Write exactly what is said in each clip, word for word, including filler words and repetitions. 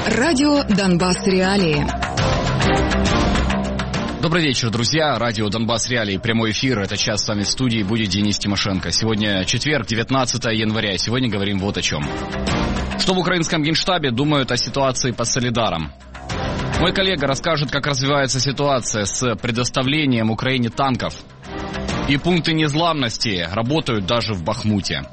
Радио «Донбасс Реалии». Добрый вечер, друзья. Радио «Донбасс Реалии». Прямой эфир. Это час с вами в студии будет Денис Тимошенко. Сегодня четверг, девятнадцатое января. Сегодня говорим вот о чем. Что в украинском генштабе думают о ситуации под Солидаром? Мой коллега расскажет, как развивается ситуация с предоставлением Украине танков. И пункты незламности работают даже в Бахмуте.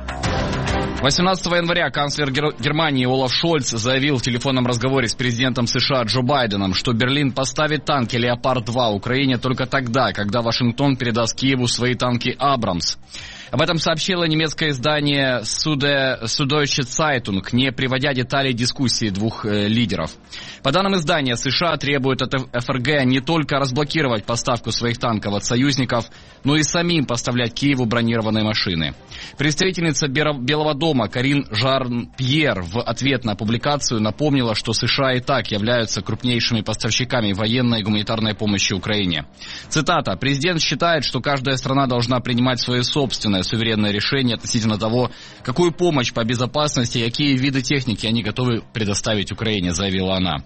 восемнадцатого января канцлер Германии Олаф Шольц заявил в телефонном разговоре с президентом США Джо Байденом, что Берлин поставит танки «Леопард-два» Украине только тогда, когда Вашингтон передаст Киеву свои танки «Абрамс». Об этом сообщило немецкое издание Süddeutsche Zeitung, не приводя деталей дискуссии двух э, лидеров. По данным издания, США требуют от ФРГ не только разблокировать поставку своих танков от союзников, но и самим поставлять Киеву бронированные машины. Представительница Белого дома Карин Жан-Пьер в ответ на публикацию напомнила, что США и так являются крупнейшими поставщиками военной и гуманитарной помощи Украине. Цитата. «Президент считает, что каждая страна должна принимать свое собственное суверенное решение относительно того, какую помощь по безопасности и какие виды техники они готовы предоставить Украине», заявила она.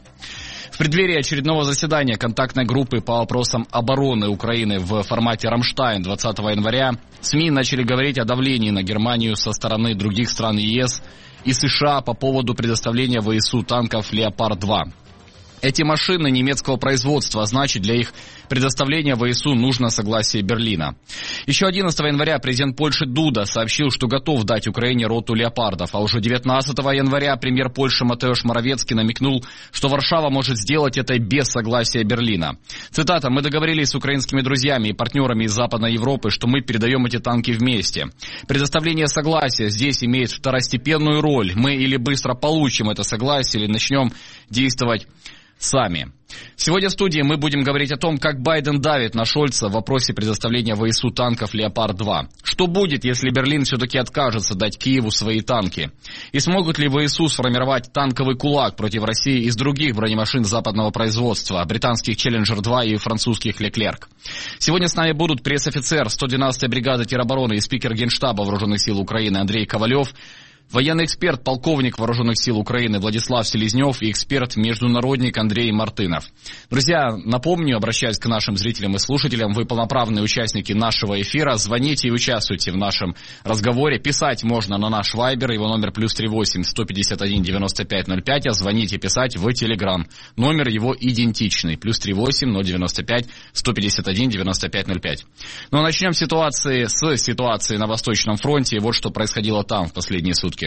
В преддверии очередного заседания контактной группы по вопросам обороны Украины в формате «Рамштайн» двадцатого января СМИ начали говорить о давлении на Германию со стороны других стран ЕС и США по поводу предоставления ВСУ танков «Леопард-два». Эти машины немецкого производства, а значит, для их предоставления ВСУ нужно согласие Берлина. Еще одиннадцатого января президент Польши Дуда сообщил, что готов дать Украине роту «Леопардов», а уже девятнадцатого января премьер Польши Матеуш Моровецкий намекнул, что Варшава может сделать это без согласия Берлина. Цитата. «Мы договорились с украинскими друзьями и партнерами из Западной Европы, что мы передаем эти танки вместе. Предоставление согласия здесь имеет второстепенную роль. Мы или быстро получим это согласие, или начнем действовать сами». Сегодня в студии мы будем говорить о том, как Байден давит на Шольца в вопросе предоставления ВСУ танков «Леопард-два». Что будет, если Берлин все-таки откажется дать Киеву свои танки? И смогут ли ВСУ сформировать танковый кулак против России из других бронемашин западного производства, британских «Челленджер-два» и французских «Леклерк»? Сегодня с нами будут пресс-офицер сто двенадцатой бригады теробороны и спикер Генштаба Вооруженных сил Украины Андрей Ковалев, военный эксперт, полковник Вооруженных сил Украины Владислав Селезнев и эксперт-международник Андрей Мартынов. Друзья, напомню, обращаясь к нашим зрителям и слушателям, вы полноправные участники нашего эфира. Звоните и участвуйте в нашем разговоре. Писать можно на наш вайбер, его номер плюс три восемь сто пятьдесят один девяносто пять ноль пять, а звонить и писать в Телеграм. Номер его идентичный, плюс три восемь ноль девяносто пять сто пятьдесят один девяносто пять ноль пять. Ну а начнем ситуации с ситуации на Восточном фронте. Вот что происходило там в последние сутки.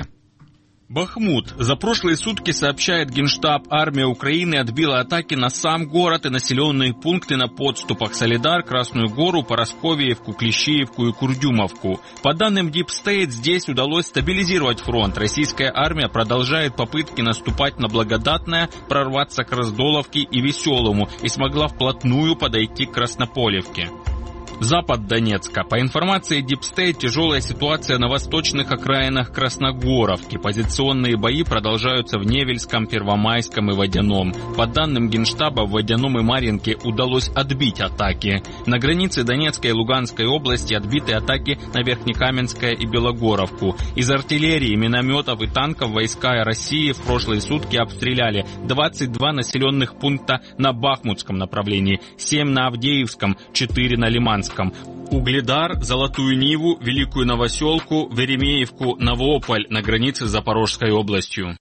Бахмут. За прошлые сутки, сообщает Генштаб, армия Украины отбила атаки на сам город и населенные пункты на подступах Солидар, Красную Гору, Поросковиевку, Клещеевку и Курдюмовку. По данным Deep State, здесь удалось стабилизировать фронт. Российская армия продолжает попытки наступать на Благодатное, прорваться к Раздоловке и Веселому и смогла вплотную подойти к Краснополевке. Запад Донецка. По информации Deep State, тяжелая ситуация на восточных окраинах Красногоровки. Позиционные бои продолжаются в Невельском, Первомайском и Водяном. По данным Генштаба, в Водяном и Марьинке удалось отбить атаки. На границе Донецкой и Луганской области отбиты атаки на Верхнекаменское и Белогоровку. Из артиллерии, минометов и танков войска России в прошлые сутки обстреляли двадцать два населенных пункта на Бахмутском направлении, семь на Авдеевском, четыре на Лиманском. Угледар, Золотую Ниву, Великую Новоселку, Веремеевку, Новополь на границе с Запорожской областью.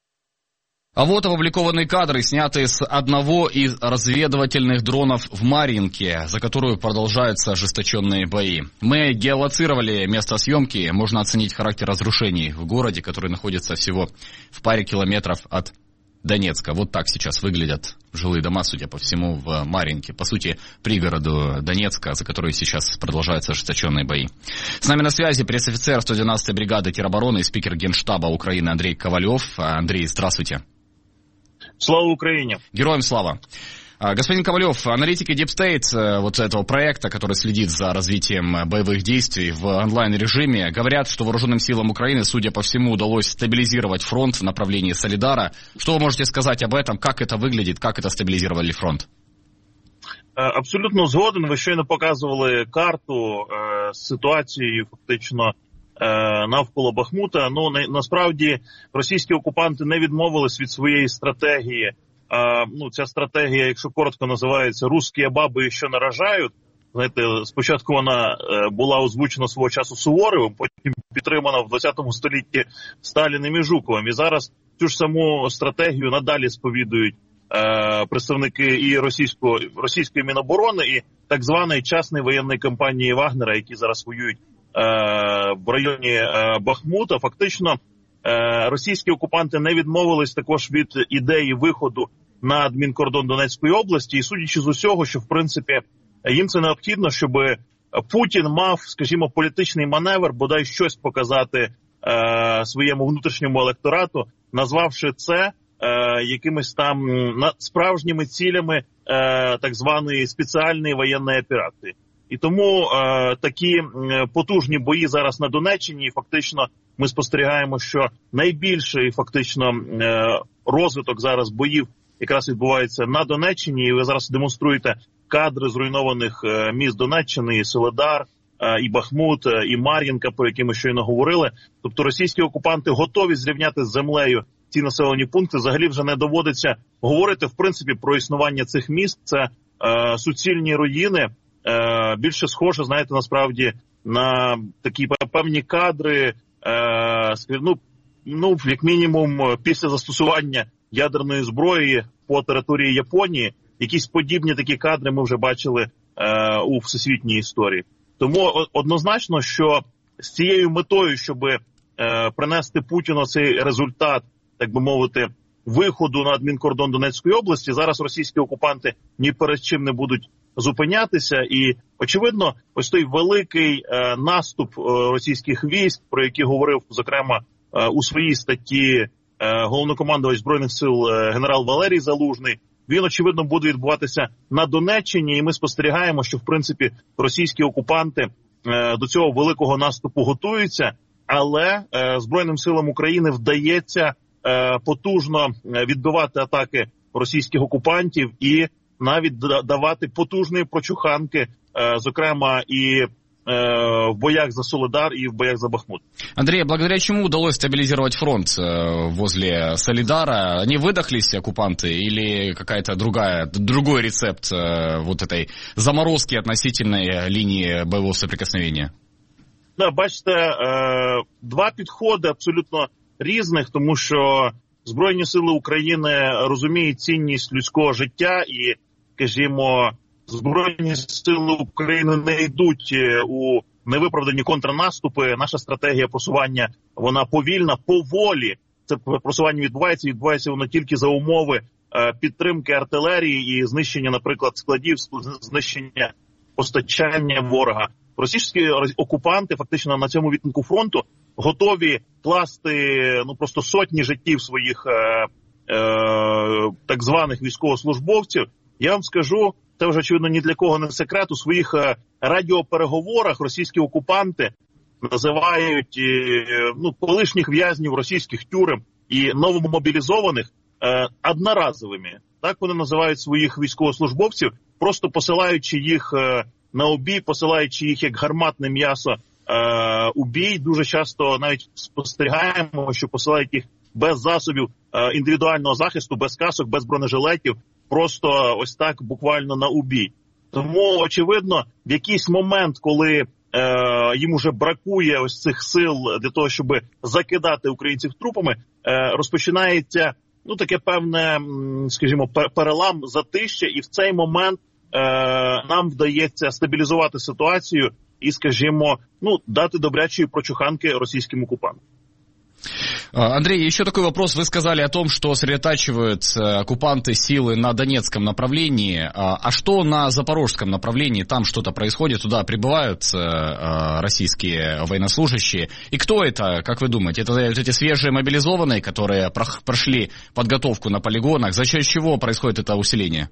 А вот опубликованные кадры, снятые с одного из разведывательных дронов в Марьинке, за которую продолжаются ожесточенные бои. Мы геолоцировали место съемки, можно оценить характер разрушений в городе, который находится всего в паре километров от Донецка. Вот так сейчас выглядят жилые дома, судя по всему, в Марьинке. По сути, пригороду Донецка, за который сейчас продолжаются ожесточенные бои. С нами на связи пресс-офицер сто двенадцатой бригады теробороны и спикер Генштаба Украины Андрей Ковалев. Андрей, здравствуйте. Слава Украине! Героям слава! Господин Ковалев, аналитики Deep State, вот этого проекта, который следит за развитием боевых действий в онлайн-режиме, говорят, что вооруженным силам Украины, судя по всему, удалось стабилизировать фронт в направлении Солидара. Что вы можете сказать об этом? Как это выглядит? Как это стабилизировали фронт? Абсолютно згоден. Ви щойно показували карту з ситуацією фактично навколо Бахмута. Ну, насправді, російські окупанти не відмовились від своєї стратегії. Ну, ця стратегія, якщо коротко, називається «Русські баби що наражають». Знаєте, спочатку вона була озвучена свого часу Суворовим, потім підтримана в двадцятому столітті Сталіним і Жуковим. І зараз цю ж саму стратегію надалі сповідують е, представники і російського, російської Міноборони, і так званої частної воєнної компанії Вагнера, які зараз воюють е, в районі е, Бахмута. Фактично, е, російські окупанти не відмовились також від ідеї виходу на адмінкордон Донецької області. І судячи з усього, що в принципі їм це необхідно, щоб Путін мав, скажімо, політичний маневр, бодай щось показати е, своєму внутрішньому електорату, назвавши це е, якимись там справжніми цілями е, так званої спеціальної воєнної операції. І тому е, такі потужні бої зараз на Донеччині, фактично ми спостерігаємо, що найбільший фактично е, розвиток зараз боїв якраз відбувається на Донеччині, і ви зараз демонструєте кадри зруйнованих е, міст Донеччини, і Солидар, е, і Бахмут, е, і Мар'їнка, про які ми щойно говорили. Тобто російські окупанти готові зрівняти з землею ці населені пункти. Взагалі вже не доводиться говорити, в принципі, про існування цих міст. Це е, суцільні руїни, е, більше схоже, знаєте, насправді, на такі певні кадри, е, ну, ну, як мінімум, після застосування ядерної зброї по території Японії. Якісь подібні такі кадри ми вже бачили е, у всесвітній історії. Тому однозначно, що з цією метою, щоб е, принести Путіну цей результат, так би мовити, виходу на адмінкордон Донецької області, зараз російські окупанти ні перед чим не будуть зупинятися. І, очевидно, ось той великий е, наступ е, російських військ, про який говорив, зокрема, е, у своїй статті е, головнокомандувач Збройних сил е, генерал Валерій Залужний, він, очевидно, буде відбуватися на Донеччині, і ми спостерігаємо, що, в принципі, російські окупанти е, до цього великого наступу готуються, але е, Збройним силам України вдається е, потужно відбивати атаки російських окупантів і навіть давати потужні прочуханки, е, зокрема, і в боях за Солидар и в боях за Бахмут. Андрей, благодаря чему удалось стабилизировать фронт возле Солидара? Они выдохлись, оккупанты, или какая-то другая, другой рецепт вот этой заморозки относительной линии боевого соприкосновения? Да, бачите, два підходи абсолютно різних, тому що Збройні сили України розуміють цінність людського життя і, скажімо, Збройні сили України не йдуть у невиправдані контрнаступи. Наша стратегія просування, вона повільна, поволі. Це просування відбувається, відбувається воно тільки за умови підтримки артилерії і знищення, наприклад, складів, знищення постачання ворога. Російські окупанти фактично на цьому відтинку фронту готові класти ну просто сотні життів своїх е, е, так званих військовослужбовців. Я вам скажу, це вже, очевидно, ні для кого не секрет. У своїх радіопереговорах російські окупанти називають ну, колишніх в'язнів російських тюрем і новомобілізованих е, одноразовими. Так вони називають своїх військовослужбовців, просто посилаючи їх е, на обій, посилаючи їх як гарматне м'ясо е, у бій. Дуже часто навіть спостерігаємо, що посилають їх без засобів е, індивідуального захисту, без касок, без бронежилетів. Просто ось так буквально на убій. Тому, очевидно, в якийсь момент, коли е, їм уже бракує ось цих сил для того, щоб закидати українців трупами, е, розпочинається ну таке певне, скажімо, перелам, затища, і в цей момент е, нам вдається стабілізувати ситуацію і, скажімо, ну дати добрячої прочуханки російським окупантам. Андрей, еще такой вопрос. Вы сказали о том, что сосредотачивают оккупанты силы на Донецком направлении. А что на Запорожском направлении? Там что-то происходит? Туда прибывают российские военнослужащие? И кто это, как вы думаете? Это вот эти свежие мобилизованные, которые прошли подготовку на полигонах? За счет чего происходит это усиление?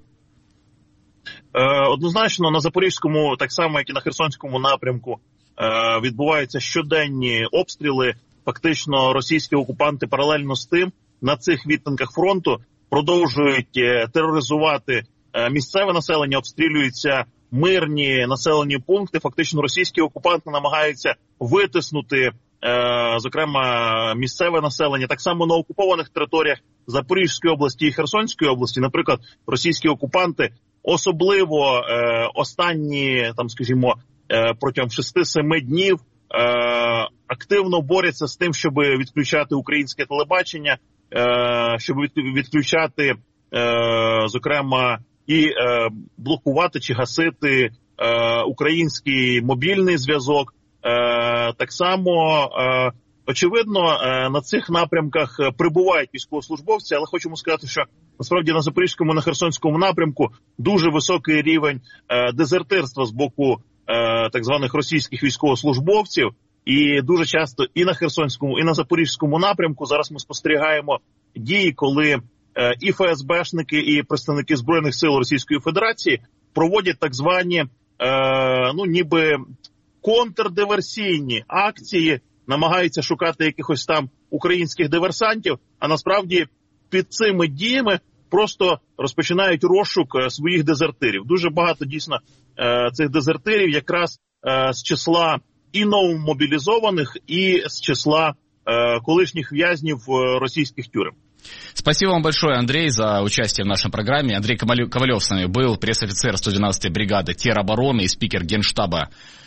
Однозначно, на Запорізькому, так само, як і на Херсонському напрямку, відбуваються щоденні обстріли. Фактично російські окупанти паралельно з тим на цих відтинках фронту продовжують тероризувати місцеве населення, обстрілюються мирні населені пункти. Фактично російські окупанти намагаються витиснути зокрема місцеве населення, так само на окупованих територіях Запорізької області і Херсонської області, наприклад, російські окупанти особливо е, останні, там, скажімо, е, протягом шести-семи днів е, активно борються з тим, щоб відключати українське телебачення, е, щоб відключати, е, зокрема, і е, блокувати чи гасити е, український мобільний зв'язок. Е, так само, е, очевидно, е, на цих напрямках прибувають військовослужбовці, але хочемо сказати, що насправді на Запорізькому, на Херсонському напрямку дуже високий рівень е, дезертирства з боку е, так званих російських військовослужбовців. І дуже часто і на Херсонському, і на Запорізькому напрямку зараз ми спостерігаємо дії, коли е, і еф ес бешники, і представники Збройних сил Російської Федерації проводять так звані, е, ну ніби контрдиверсійні акції, намагаються шукати якихось там українських диверсантів, а насправді під цими діями просто розпочинають розшук своїх дезертирів. Дуже багато дійсно цих дезертирів якраз з числа і новомобілізованих, і з числа колишніх в'язнів російських тюрем. Спасибо вам большое, Андрей, за участие в нашей программе. Андрей Ковалев с нами был, пресс-офицер сто двенадцатой бригады теробороны и спикер Генштаба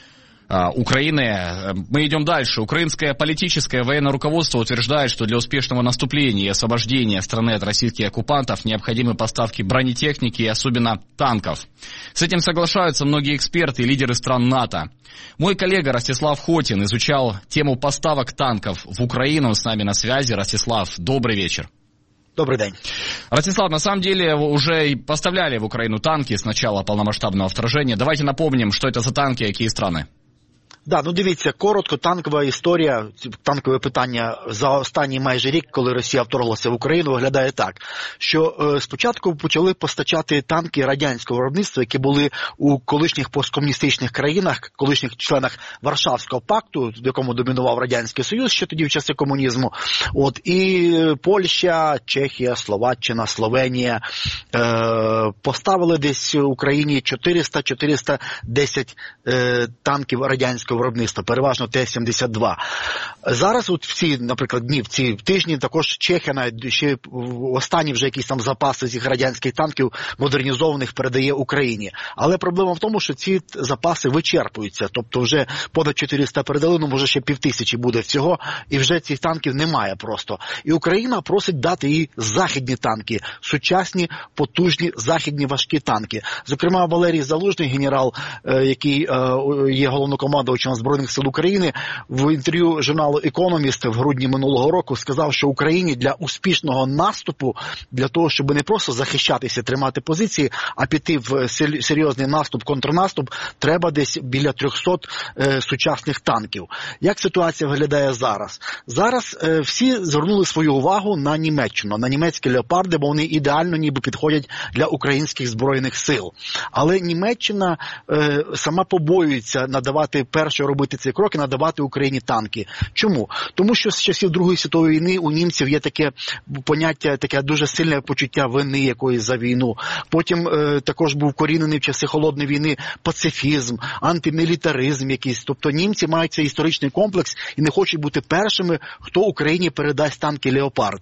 Украины. Мы идем дальше. Украинское политическое и военное руководство утверждает, что для успешного наступления и освобождения страны от российских оккупантов необходимы поставки бронетехники и особенно танков. С этим соглашаются многие эксперты и лидеры стран НАТО. Мой коллега Ростислав Хотин изучал тему поставок танков в Украину. Он с нами на связи. Ростислав, добрый вечер. Добрый день. Ростислав, на самом деле уже поставляли в Украину танки с начала полномасштабного вторжения. Давайте напомним, что это за танки и какие страны. Да, ну дивіться, коротко, танкова історія, танкове питання за останній майже рік, коли Росія вторглася в Україну, виглядає так, що е, спочатку почали постачати танки радянського виробництва, які були у колишніх посткомуністичних країнах, колишніх членах Варшавського пакту, в якому домінував Радянський Союз ще тоді в часи комунізму. От, і Польща, Чехія, Словаччина, Словенія е, поставили десь Україні чотириста - чотириста десять е, танків радянського виробництва, переважно Т сімдесят два. Зараз от всі, наприклад, дні, в ці тижні також Чехія навіть ще останні вже якісь там запаси цих радянських танків модернізованих передає Україні. Але проблема в тому, що ці запаси вичерпуються. Тобто вже понад чотириста передали, ну може ще півтисячі буде всього, і вже цих танків немає просто. І Україна просить дати їй західні танки, сучасні, потужні, західні важкі танки. Зокрема, Валерій Залужний, генерал, який є головнокомандувачем Збройних сил України, в інтерв'ю журналу Economist в грудні минулого року сказав, що Україні для успішного наступу, для того, щоб не просто захищатися, тримати позиції, а піти в серйозний наступ, контрнаступ, треба десь біля трьохсот е, сучасних танків. Як ситуація виглядає зараз? Зараз е, всі звернули свою увагу на Німеччину, на німецькі леопарди, бо вони ідеально ніби підходять для українських збройних сил. Але Німеччина е, сама побоюється надавати перше робити ці кроки, надавати Україні танки. Чому? Тому що з часів Другої світової війни у німців є таке поняття, таке дуже сильне почуття вини якоїсь за війну. Потім е, також був корінений в часи Холодної війни пацифізм, антимілітаризм якийсь. Тобто німці мають цей історичний комплекс і не хочуть бути першими, хто Україні передасть танки «Леопард».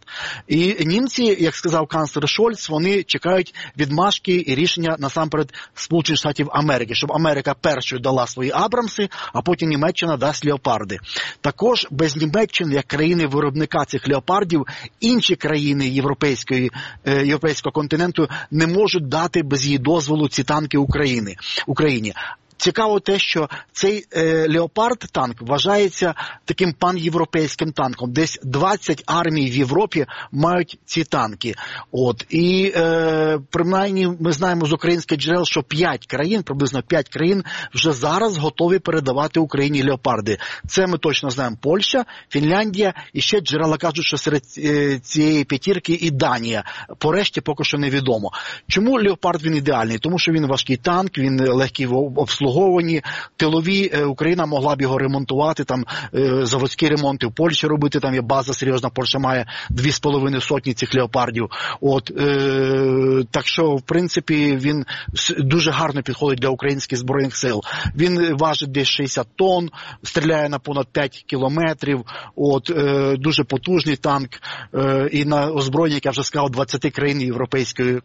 І німці, як сказав канцлер Шольц, вони чекають відмашки і рішення насамперед Сполучених Штатів Америки, щоб Америка першою дала свої «Абрамси», а потім Німеччина дасть «Леопарди». Також без Німеччини, як країни-виробника цих «Леопардів», інші країни європейської, е, європейського континенту не можуть дати без її дозволу ці танки України, Україні. Цікаво те, що цей е, «Леопард» танк вважається таким панєвропейським танком. Десь двадцять армій в Європі мають ці танки. От. І е, принаймні ми знаємо з українських джерел, що п'ять країн, приблизно п'ять країн, вже зараз готові передавати Україні «Леопарди». Це ми точно знаємо. Польща, Фінляндія, і ще джерела кажуть, що серед е, цієї п'ятірки і Данія. По решті поки що невідомо. Чому «Леопард» він ідеальний? Тому що він важкий танк, він легкий в обслуговуванні, обслуговані, тилові, Україна могла б його ремонтувати, там заводські ремонти в Польщі робити, там є база серйозна, Польща має дві з половиною сотні цих леопардів. От, е, так що, в принципі, він дуже гарно підходить для українських збройних сил. Він важить десь шістдесят тонн, стріляє на понад п'ять кілометрів, от, е, дуже потужний танк, е, і на озброєння, як я вже сказав, двадцяти країн європейської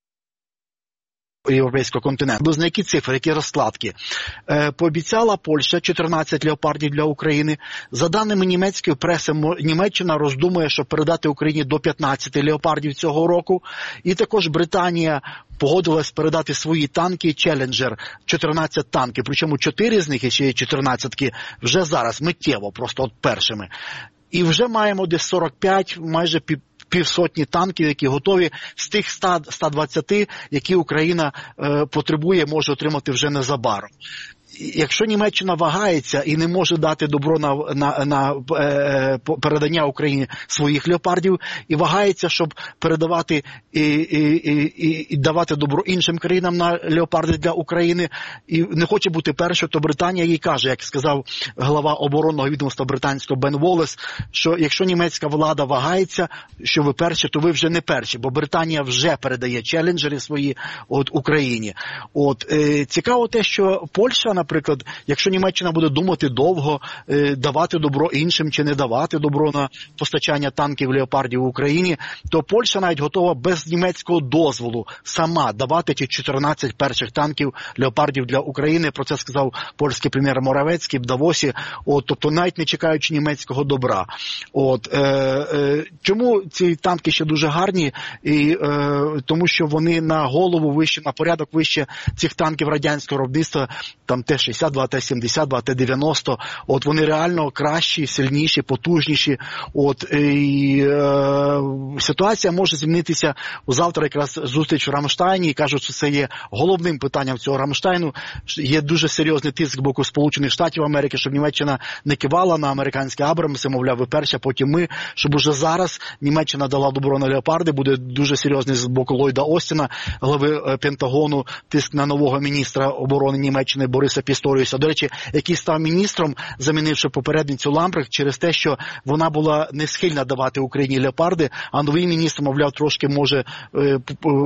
європейського континенту. На які цифри, які розкладки? Е, пообіцяла Польща чотирнадцять леопардів для України. За даними німецької преси, Німеччина роздумує, щоб передати Україні до п'ятнадцяти леопардів цього року. І також Британія погодилась передати свої танки Челленджер, чотирнадцять танків. Причому чотири з них, і ще є чотирнадцятки, вже зараз, миттєво, просто от першими. І вже маємо десь сорок п'ять, майже пів півсотні танків, які готові з тих ста - ста двадцяти, які Україна е, потребує, може отримати вже незабаром. Якщо Німеччина вагається і не може дати добро на, на, на е, передання Україні своїх леопардів, і вагається, щоб передавати і, і, і, і давати добро іншим країнам на леопарди для України, і не хоче бути першою, то Британія їй каже, як сказав глава оборонного відомства британського Бен Воллес, що якщо німецька влада вагається, що ви перші, то ви вже не перші, бо Британія вже передає челенджери свої от Україні. От е, цікаво те, що Польща, наприклад, якщо Німеччина буде думати довго, е, давати добро іншим чи не давати добро на постачання танків леопардів в Україні, то Польща навіть готова без німецького дозволу сама давати ті чотирнадцять перших танків леопардів для України. Про це сказав польський прем'єр Моравецький в Давосі. От, тобто навіть не чекаючи німецького добра. От, е, е, чому ці танки ще дуже гарні? І, е, тому що вони на голову вище, на порядок вище цих танків радянського виробництва, там Т шістдесят два, Т сімдесят два, Т дев'яносто. От вони реально кращі, сильніші, потужніші. От і е, ситуація може змінитися. Завтра якраз зустріч в Рамштайні, і кажуть, що це є головним питанням цього Рамштайну. Є дуже серйозний тиск з боку Сполучених Штатів Америки, щоб Німеччина не кивала на американські Абрамси, мовляв, ви перші, а потім ми, щоб уже зараз Німеччина дала добро на леопарди. Буде дуже серйозний з боку Ллойда Остіна, глави Пентагону, тиск на нового міністра оборони Німеччини Бориса Пісторіуса, до речі, який став міністром, замінивши попередницю Ламбрехт через те, що вона була не схильна давати Україні леопарди, а новий міністр, мовляв, трошки може е,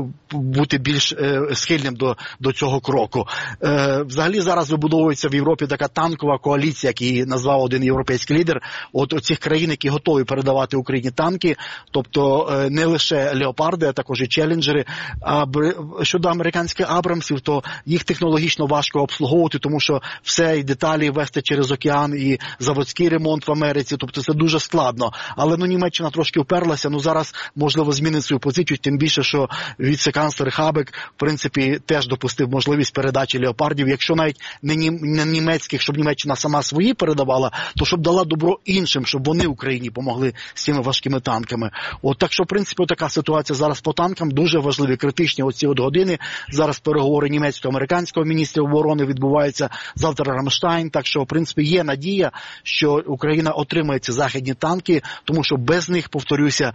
бути більш е, схильним до, до цього кроку. Е, взагалі зараз вибудовується в Європі така танкова коаліція, як її назвав один європейський лідер, от оцих країн, які готові передавати Україні танки, тобто е, не лише леопарди, а також і челенджери. А щодо американських Абрамсів, то їх технологічно важко обслуговувати, тому що все і деталі вести через океан, і заводський ремонт в Америці, тобто це дуже складно. Але ну Німеччина трошки вперлася, ну зараз можливо змінить свою позицію, тим більше, що віце-канцлер Хабек, в принципі, теж допустив можливість передачі леопардів, якщо навіть не, нім, не німецьких, щоб Німеччина сама свої передавала, то щоб дала добро іншим, щоб вони Україні помогли з цими важкими танками. От так що, в принципі, така ситуація зараз по танкам, дуже важливі, критичні оці от години. Зараз переговори німецько-американського міністрів оборони відбуваються, завтра Рамштайн, так що, в принципі, є надія, що Україна отримає ці західні танки, тому що без них, повторюся,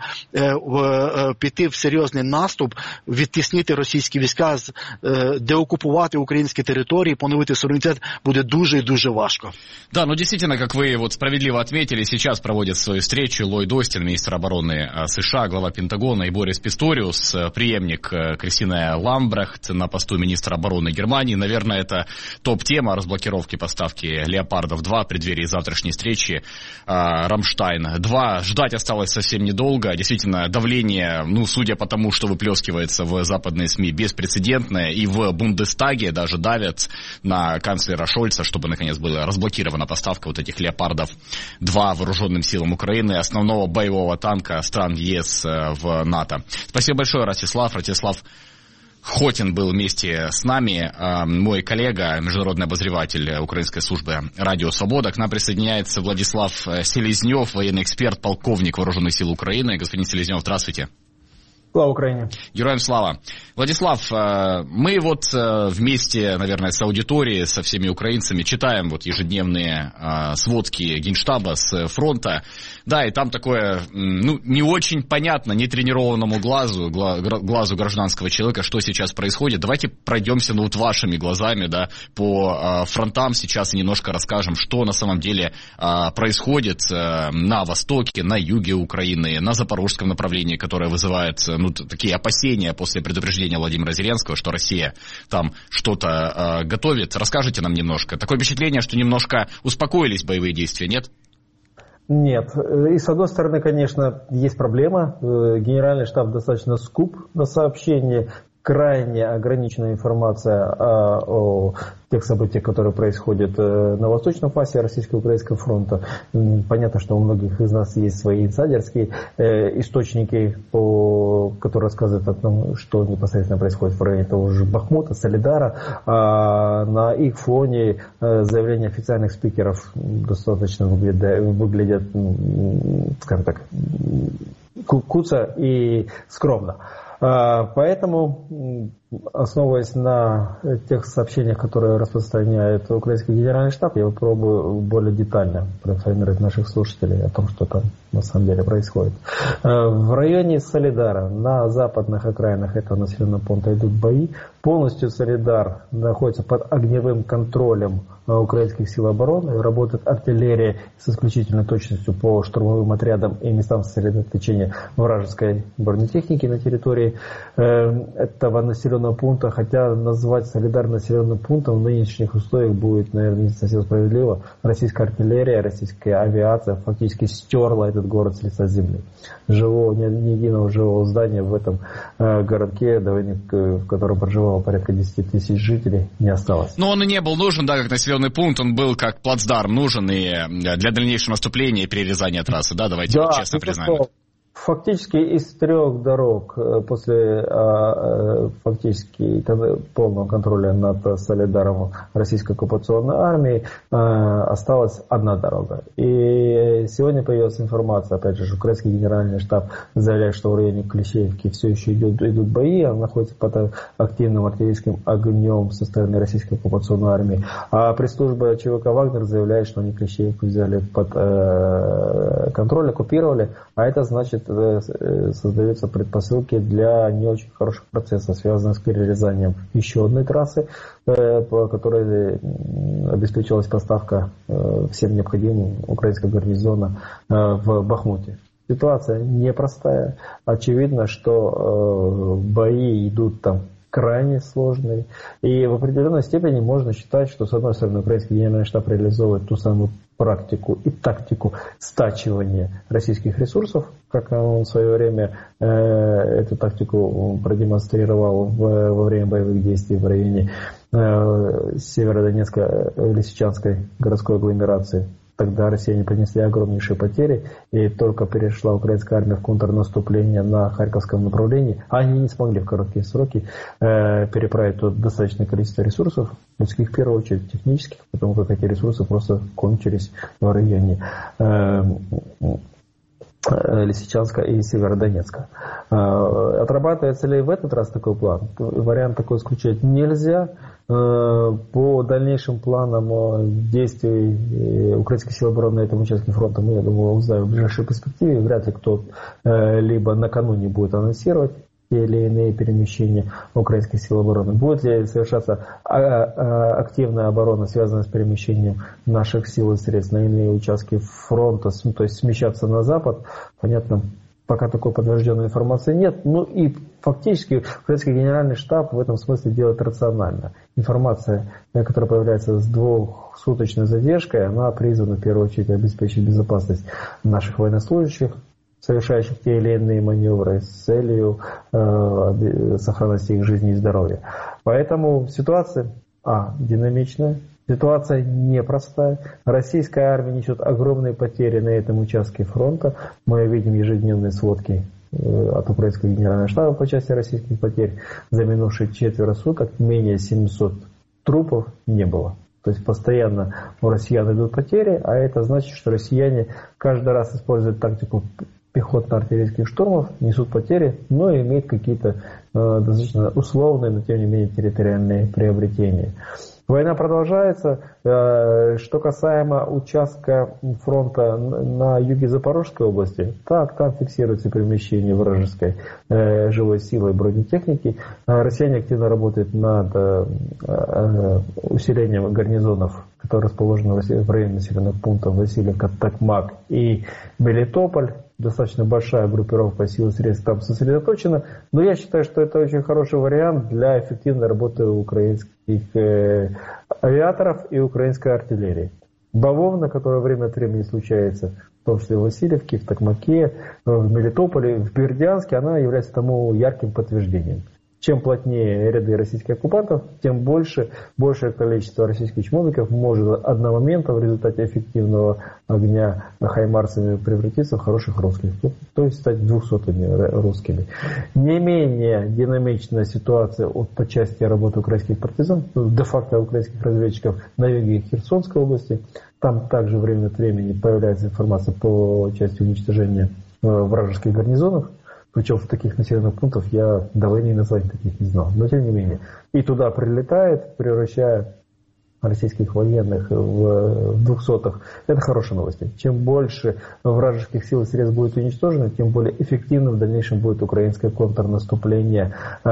піти в серйозний наступ, відтіснити російські війська, деокупувати українські території, поновити суверенітет буде дуже и дуже важко. Да, но действительно, как вы вот справедливо отметили, сейчас проводят свою встречу Ллойд Остин, министр обороны США, глава Пентагона, и Борис Писториус, преемник Кристины Ламбрехт на посту министра обороны Германии. Наверное, это топ-тема разблокировки поставки «Леопардов-два» в преддверии завтрашней встречи Рамштайн-два. Ждать осталось совсем недолго. Действительно, давление, ну, судя по тому, что выплескивается в западные СМИ, беспрецедентное. И в Бундестаге даже давят на канцлера Шольца, чтобы, наконец, была разблокирована поставка вот этих «Леопардов-два» вооруженным силам Украины, основного боевого танка стран ЕС в НАТО. Спасибо большое, Ростислав. Ростислав Хотин был вместе с нами, мой коллега, международный обозреватель украинской службы «Радио Свобода». К нам присоединяется Владислав Селезнев, военный эксперт, полковник Вооруженных сил Украины. Господин Селезнев, здравствуйте. Слава Украине. Героям слава. Владислав, мы вот вместе, наверное, с аудиторией, со всеми украинцами читаем вот ежедневные сводки Генштаба с фронта. Да, и там такое, ну, не очень понятно нетренированному глазу, глазу гражданского человека, что сейчас происходит. Давайте пройдемся, ну, вот вашими глазами, да, по фронтам сейчас и немножко расскажем, что на самом деле происходит на востоке, на юге Украины, на запорожском направлении, которое вызывает, ну, такие опасения после предупреждения Владимира Зеленского, что Россия там что-то э, готовит. Расскажите нам немножко. Такое впечатление, что немножко успокоились боевые действия, нет? Нет. И с одной стороны, конечно, есть проблема. Генеральный штаб достаточно скуп на сообщение. Крайне ограниченная информация о, о тех событиях, которые происходят на восточном фасе российско-украинского фронта. Понятно, что у многих из нас есть свои инсайдерские э, источники, по, которые рассказывают о том, что непосредственно происходит в районе того же Бахмута, Солидара. А на их фоне э, заявления официальных спикеров достаточно выглядят, выглядят скажем так, куца и скромно. Поэтому, основываясь на тех сообщениях, которые распространяет украинский генеральный штаб, я попробую более детально проинформировать наших слушателей о том, что там на самом деле происходит. В районе Солидара, на западных окраинах этого населенного пункта идут бои. Полностью Солидар находится под огневым контролем украинских сил обороны. Работает артиллерия с исключительной точностью по штурмовым отрядам и местам сосредоточения вражеской бронетехники на территории этого населенного пункта. Хотя назвать Солидар населенным пунктом в нынешних условиях будет, наверное, не совсем справедливо. Российская артиллерия, российская авиация фактически стерла этот город с лица земли. Живого, ни, ни единого живого здания в этом э, городке, до войны, в котором проживало порядка десять тысяч жителей, не осталось. Но он и не был нужен, да, как населенный пункт, он был как плацдарм нужен и для дальнейшего наступления и перерезания трассы, да, давайте да, вот честно признаем. Фактически из трех дорог после а, фактически полного контроля над Солидаром российской оккупационной армии а, осталась одна дорога. И сегодня появилась информация, опять же, украинский генеральный штаб заявляет, что в районе Клещеевки все еще идут, идут бои, она находится под активным артиллерийским огнем со стороны российской оккупационной армии. А пресс-служба ЧВК «Вагнер» заявляет, что они Клещеевку взяли под э, контроль, оккупировали, а это значит, создаются предпосылки для не очень хороших процессов, связанных с перерезанием еще одной трассы, по которой обеспечивалась поставка всем необходимым украинского гарнизона в Бахмуте. Ситуация непростая. Очевидно, что бои идут там крайне сложные. И в определенной степени можно считать, что, с одной стороны, украинский генеральный штаб реализовывает ту самую практику и тактику стачивания российских ресурсов, как он в свое время э, эту тактику продемонстрировал в, во время боевых действий в районе э, Северодонецкой Лисичанской городской агломерации. Тогда россияне понесли огромнейшие потери, и только перешла украинская армия в контрнаступление на Харьковском направлении, они не смогли в короткие сроки э, переправить тут достаточное количество ресурсов, людских в первую очередь, технических, потому как эти ресурсы просто кончились в районе э, Лисичанска и Северодонецка. Отрабатывается ли в этот раз такой план? Вариант такой исключать нельзя. По дальнейшим планам действий украинских сил обороны на этом участке фронта мы, я думаю, узнаем в ближайшей перспективе. Вряд ли кто-либо накануне будет анонсировать те или иные перемещения украинских сил обороны. Будет ли совершаться активная оборона, связанная с перемещением наших сил и средств на иные участки фронта, то есть смещаться на запад, понятно, пока такой подтвержденной информации нет. Ну и фактически украинский генеральный штаб в этом смысле делает рационально. Информация, которая появляется с двухсуточной задержкой, она призвана в первую очередь обеспечить безопасность наших военнослужащих, совершающих те или иные маневры с целью э, сохранности их жизни и здоровья. Поэтому ситуация а, динамичная, ситуация непростая. Российская армия несет огромные потери на этом участке фронта. Мы видим ежедневные сводки э, от украинского генерального штаба по части российских потерь. За минувшие четверо суток менее семисот трупов не было. То есть постоянно у россиян идут потери, а это значит, что россияне каждый раз используют тактику пехотно-артиллерийских штурмов, несут потери, но имеют какие-то э, достаточно условные, но тем не менее территориальные приобретения. Война продолжается. Что касаемо участка фронта на юге Запорожской области, так, там фиксируется перемещение вражеской э, живой силы бронетехники. Россияне активно работают над э, усилением гарнизонов, которые расположены в районе населенных пунктов Васильевка, Токмак и Мелитополь. Достаточно большая группировка сил и средств там сосредоточена. Но я считаю, что это очень хороший вариант для эффективной работы украинских э, авиаторов и украинской артиллерии. Бавовна, которая время от времени случается, в том числе в Васильевке, в Токмаке, в Мелитополе, в Бердянске, она является тому ярким подтверждением. Чем плотнее ряды российских оккупантов, тем больше, большее количество российских чмобиков может одномоментно в результате эффективного огня хаймарсами превратиться в хороших русских, то есть стать двухсотыми русскими. Не менее динамичная ситуация от, по части работы украинских партизан, де-факто украинских разведчиков на юге Херсонской области. Там также время от времени появляется информация по части уничтожения вражеских гарнизонов. Причем в таких населенных пунктах я до войны названий таких не знал. Но тем не менее. И туда прилетает, превращая российских военных в двухсотых. Это хорошие новости. Чем больше вражеских сил и средств будет уничтожено, тем более эффективным в дальнейшем будет украинское контрнаступление э,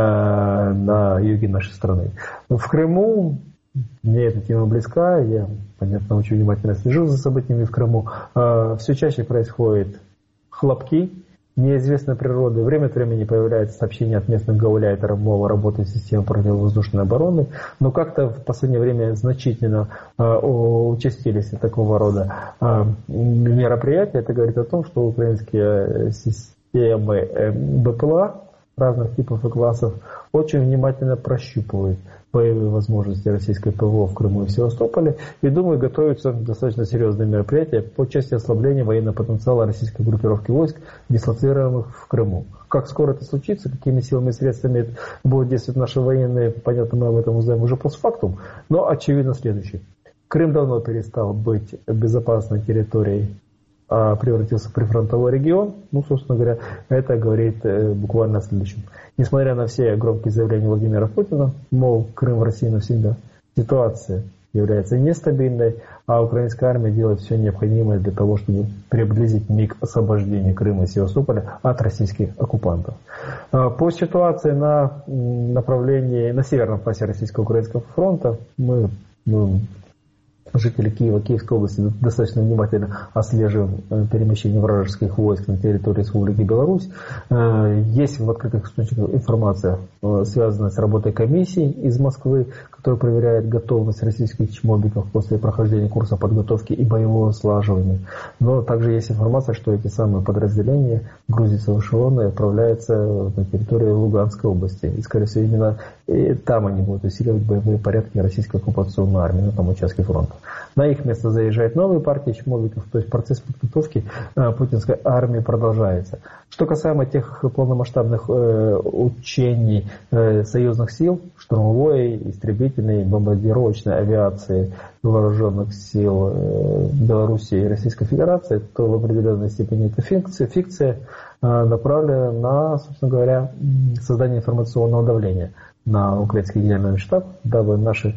на юге нашей страны. В Крыму мне эта тема близка. Я, понятно, очень внимательно слежу за событиями в Крыму. Э, все чаще происходят хлопки неизвестной природы. Время от времени появляется сообщение от местных гауляйтеров, мол, работает система противовоздушной обороны, но как-то в последнее время значительно э, участились такого рода э, мероприятия. Это говорит о том, что украинские системы э, БПЛА разных типов и классов очень внимательно прощупывают боевые возможности российской ПВО в Крыму и Севастополе, и, думаю, готовятся достаточно серьезные мероприятия по части ослабления военного потенциала российской группировки войск, дислоцированных в Крыму. Как скоро это случится, какими силами и средствами будут действовать наши военные, понятно, мы об этом узнаем уже постфактум, но очевидно следующее. Крым давно перестал быть безопасной территорией, а превратился в прифронтовой регион. Ну, собственно говоря, это говорит э, буквально о следующем. Несмотря на все громкие заявления Владимира Путина, мол, Крым в России навсегда, ситуация является нестабильной, а украинская армия делает все необходимое для того, чтобы приблизить миг освобождения Крыма и Севастополя от российских оккупантов. По ситуации на направлении, на северном фасе Российско-Украинского фронта мы, мы жители Киева, Киевской области достаточно внимательно отслеживаем перемещение вражеских войск на территории Республики Беларусь. Есть в открытых источниках информация, связанная с работой комиссии из Москвы, которая проверяет готовность российских чмобиков после прохождения курса подготовки и боевого слаживания. Но также есть информация, что эти самые подразделения грузятся в эшелоны и отправляются на территорию Луганской области. И, скорее всего, именно там они будут усиливать боевые порядки российской оккупационной армии на том участке фронта. На их место заезжают новые партии чмобиков, то есть процесс подготовки э, путинской армии продолжается. Что касаемо тех полномасштабных э, учений э, союзных сил, штурмовой, истребительной, бомбардировочной авиации вооруженных сил э, Беларуси и Российской Федерации, то в определенной степени это фикция, фикция э, направлена на, собственно говоря, создание информационного давления на украинский генеральный штаб, дабы наши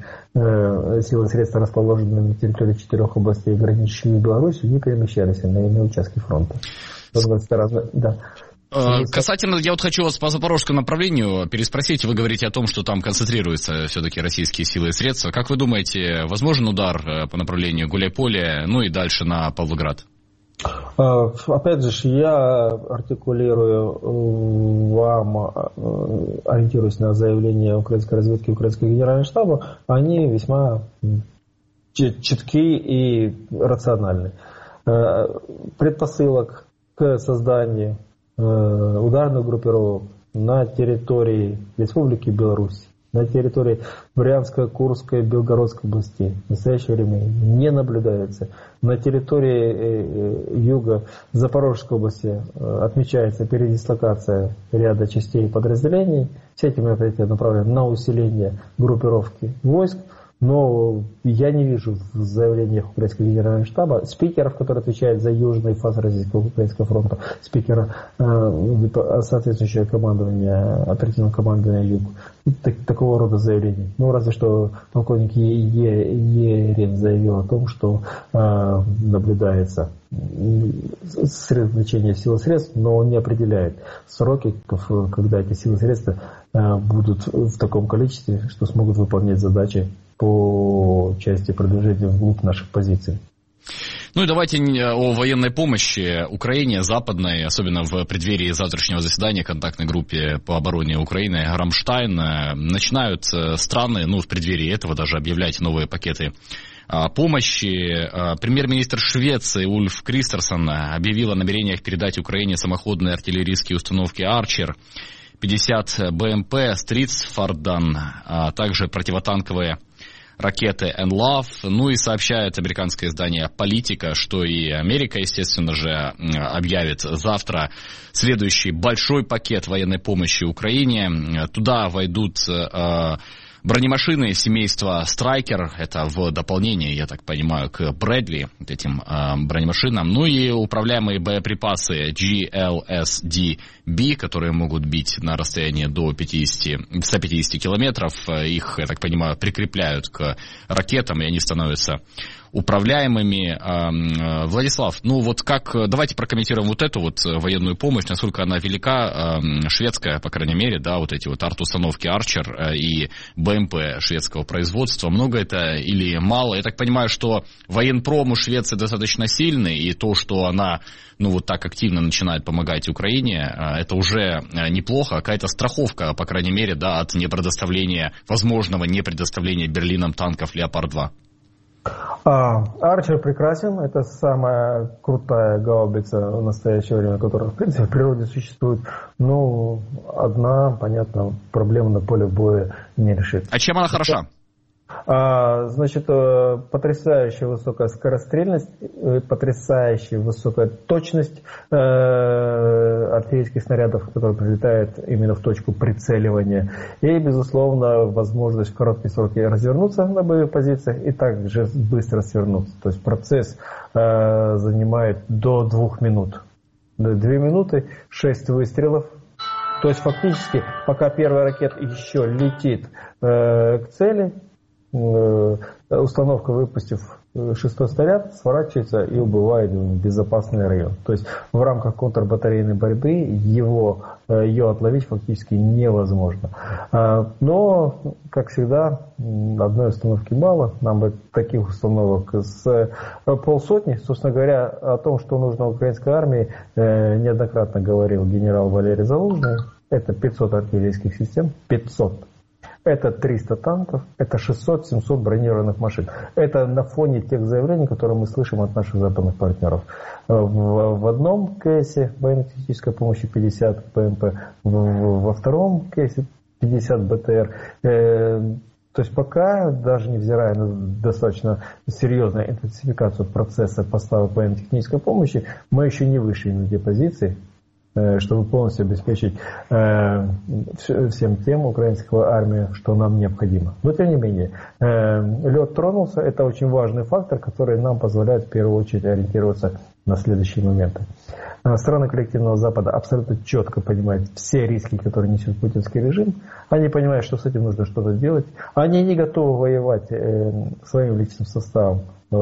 э, силы и средства, расположенные на территории четырех областей, граничащих с Беларусью, не перемещались на иные участки фронта. Да. Касательно, я вот хочу вас по запорожскому направлению переспросить. Вы говорите о том, что там концентрируются все-таки российские силы и средства. Как вы думаете, возможен удар по направлению Гуляйполе, ну и дальше на Павлоград? Опять же, я артикулирую вам, ориентируясь на заявления украинской разведки и украинского генерального штаба, они весьма четки и рациональны. Предпосылок к созданию ударных группировок на территории Республики Беларусь, на территории Брянской, Курской, Белгородской областей в настоящее время не наблюдается. На территории юга Запорожской области отмечается передислокация ряда частей и подразделений. Все эти мероприятия направлены на усиление группировки войск. Но я не вижу в заявлениях Украинского генерального штаба спикеров, которые отвечают за южный фаз Российского Украинского фронта, спикера э, соответствующего командования, оперативного командования Юг, так, такого рода заявлений. Ну, разве что полковник Ерин заявил о том, что э, наблюдается сосредоточение сил и средств, но он не определяет сроки, когда эти силы и средства э, будут в таком количестве, что смогут выполнять задачи по части продвижения вглубь наших позиций. Ну и давайте о военной помощи Украине, западной, особенно в преддверии завтрашнего заседания контактной группе по обороне Украины «Рамштайн». Начинают страны, ну в преддверии этого даже объявлять новые пакеты помощи. Премьер-министр Швеции Ульф Кристерсон объявил о намерениях передать Украине самоходные артиллерийские установки «Арчер», пятьдесят БМП «Стритсфардан», а также противотанковые ракеты «Энлав». Ну и сообщает американское издание «Политика», что и Америка, естественно же, объявит завтра следующий большой пакет военной помощи Украине. Туда войдут бронемашины семейства «Страйкер», это в дополнение, я так понимаю, к «Брэдли», этим э, бронемашинам. Ну и управляемые боеприпасы джи эл эс ди би, которые могут бить на расстоянии до пятидесяти, ста пятидесяти километров. Их, я так понимаю, прикрепляют к ракетам, и они становятся управляемыми. Владислав, ну вот как, давайте прокомментируем вот эту вот военную помощь, насколько она велика, шведская, по крайней мере, да, вот эти вот арт-установки «Арчер» и БМП шведского производства. Много это или мало? Я так понимаю, что военпром у Швеции достаточно сильный, и то, что она, ну вот так активно начинает помогать Украине, это уже неплохо. Какая-то страховка, по крайней мере, да, от непредоставления, возможного непредоставления Берлином танков «Леопард-два». Арчер прекрасен, это самая крутая гаубица в настоящее время, которая в принципе в природе существует. Но одна, понятно, проблема на поле боя не решит. А чем она хороша? А, значит, потрясающая высокая скорострельность, потрясающая высокая точность э, артиллерийских снарядов, которые прилетают именно в точку прицеливания. И, безусловно, возможность в короткие сроки развернуться на боевых позициях и также быстро свернуться. То есть процесс э, занимает до двух минут. Две минуты, шесть выстрелов. То есть фактически, пока первая ракета еще летит э, к цели, установка, выпустив шестой снаряд, сворачивается и убывает в безопасный район. То есть в рамках контрбатарейной борьбы его, ее отловить фактически невозможно. Но, как всегда, одной установки мало. Нам бы таких установок с полсотни. Собственно говоря, о том, что нужно украинской армии, неоднократно говорил генерал Валерий Залужный. Это пятьсот артиллерийских систем. пятьсот. Это триста танков, это шестьсот-семьсот бронированных машин. Это на фоне тех заявлений, которые мы слышим от наших западных партнеров. В, в одном кейсе военно-технической помощи пятьдесят БМП, в, во втором кейсе пятьдесят БТР. Э, то есть пока, даже невзирая на достаточно серьезную интенсификацию процесса поставок военно-технической помощи, мы еще не вышли на те позиции, чтобы полностью обеспечить э, всем тем украинского армии, что нам необходимо. Но тем не менее, э, лед тронулся, это очень важный фактор, который нам позволяет в первую очередь ориентироваться на следующие моменты. Страны коллективного Запада абсолютно четко понимают все риски, которые несет путинский режим. Они понимают, что с этим нужно что-то делать. Они не готовы воевать э, своим личным составом в,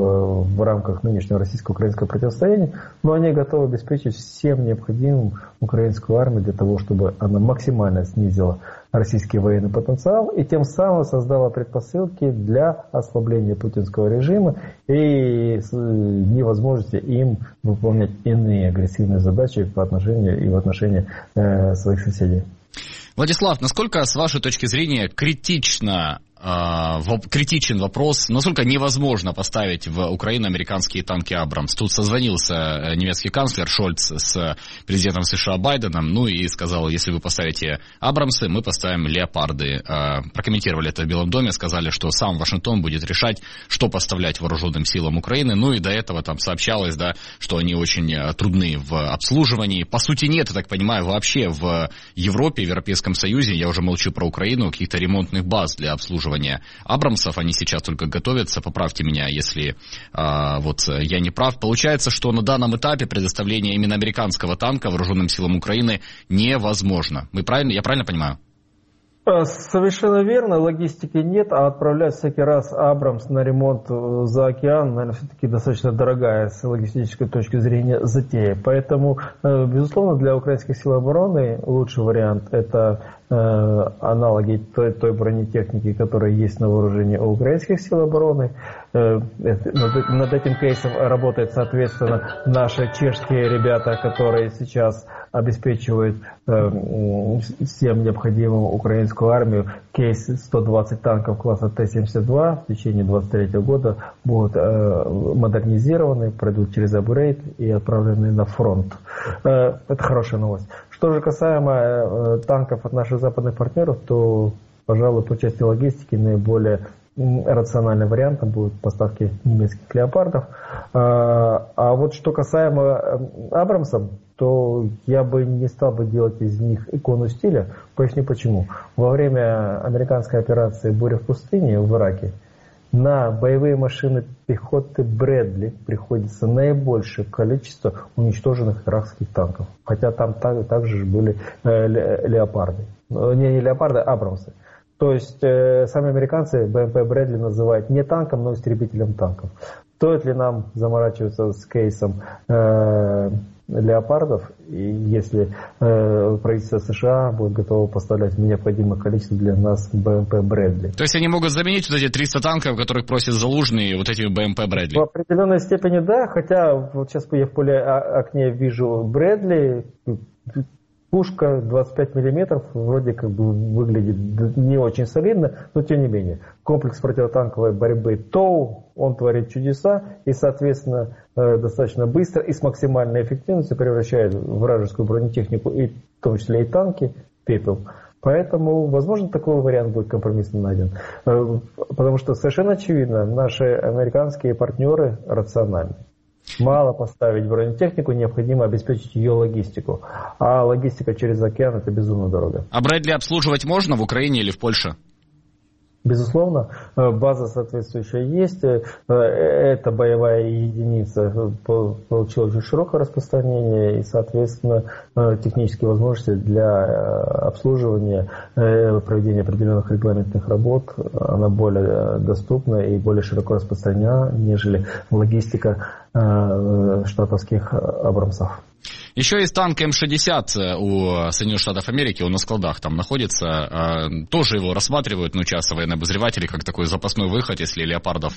в рамках нынешнего российско-украинского противостояния, но они готовы обеспечить всем необходимым украинскую армию для того, чтобы она максимально снизила российский военный потенциал и тем самым создала предпосылки для ослабления путинского режима и невозможности им выполнять иные агрессивные задачи по отношению и в отношении э, своих соседей. Владислав, насколько, с вашей точки зрения, критично критичен вопрос, насколько невозможно поставить в Украину американские танки «Абрамс». Тут созвонился немецкий канцлер Шольц с президентом США Байденом, ну и сказал, если вы поставите «Абрамсы», мы поставим «Леопарды». Прокомментировали это в Белом доме, сказали, что сам Вашингтон будет решать, что поставлять вооруженным силам Украины, ну и до этого там сообщалось, да, что они очень трудны в обслуживании. По сути нет, я так понимаю, вообще в Европе, в Европейском Союзе, я уже молчу про Украину, каких-то ремонтных баз для обслуживания обслуживания Абрамсов. Они сейчас только готовятся, поправьте меня, если а, вот я не прав. Получается, что на данном этапе предоставление именно американского танка вооруженным силам Украины невозможно. Мы правильно, я правильно понимаю? Совершенно верно, логистики нет, а отправлять всякий раз Абрамс на ремонт за океан, наверное, все-таки достаточно дорогая с логистической точки зрения затея. Поэтому, безусловно, для украинских сил обороны лучший вариант – это аналоги той, той бронетехники, которая есть на вооружении у украинских сил обороны. Над этим кейсом работают, соответственно, наши чешские ребята, которые сейчас обеспечивают всем необходимым украинскую армию. Кейс сто двадцать танков класса Т семьдесят два в течение двадцать третьего года будут модернизированы, пройдут через апгрейд и отправлены на фронт. Это хорошая новость. Что же касаемо танков от наших западных партнеров, то, пожалуй, по части логистики наиболее рациональным вариантом будут поставки немецких леопардов. А вот что касаемо Абрамсов, то я бы не стал бы делать из них икону стиля. Поясню почему. Во время американской операции «Буря в пустыне» в Ираке на боевые машины пехоты Брэдли приходится наибольшее количество уничтоженных иракских танков. Хотя там так, также были э, леопарды. Не, не леопарды, а Абрамсы. То есть э, сами американцы БМП Брэдли называют не танком, но истребителем танков. Стоит ли нам заморачиваться с кейсом э, леопардов, и если э, правительство США будет готово поставлять необходимое количество для нас БМП Брэдли. То есть они могут заменить вот эти триста танков, которых просит Залужный, вот этими БМП Брэдли? В определенной степени да, хотя вот сейчас я в поле окне вижу Брэдли, пушка двадцать пять миллиметров, вроде как бы выглядит не очень солидно, но тем не менее. Комплекс противотанковой борьбы ТОУ, он творит чудеса и, соответственно, достаточно быстро и с максимальной эффективностью превращает вражескую бронетехнику, и, в том числе и танки, в пепел. Поэтому, возможно, такой вариант будет компромиссно найден. Потому что совершенно очевидно, наши американские партнеры рациональны. Мало поставить бронетехнику, необходимо обеспечить ее логистику. А логистика через океан – это безумно дорого. А Брэдли обслуживать можно в Украине или в Польше? Безусловно, база соответствующая есть. Эта боевая единица получила очень широкое распространение и, соответственно, технические возможности для обслуживания, проведения определенных регламентных работ, она более доступна и более широко распространена, нежели логистика штатовских Абрамсов. Еще есть танк М шестьдесят у Соединенных Штатов Америки, он на складах там находится. Тоже его рассматривают, ну, часто военные обозреватели, как такой запасной выход, если леопардов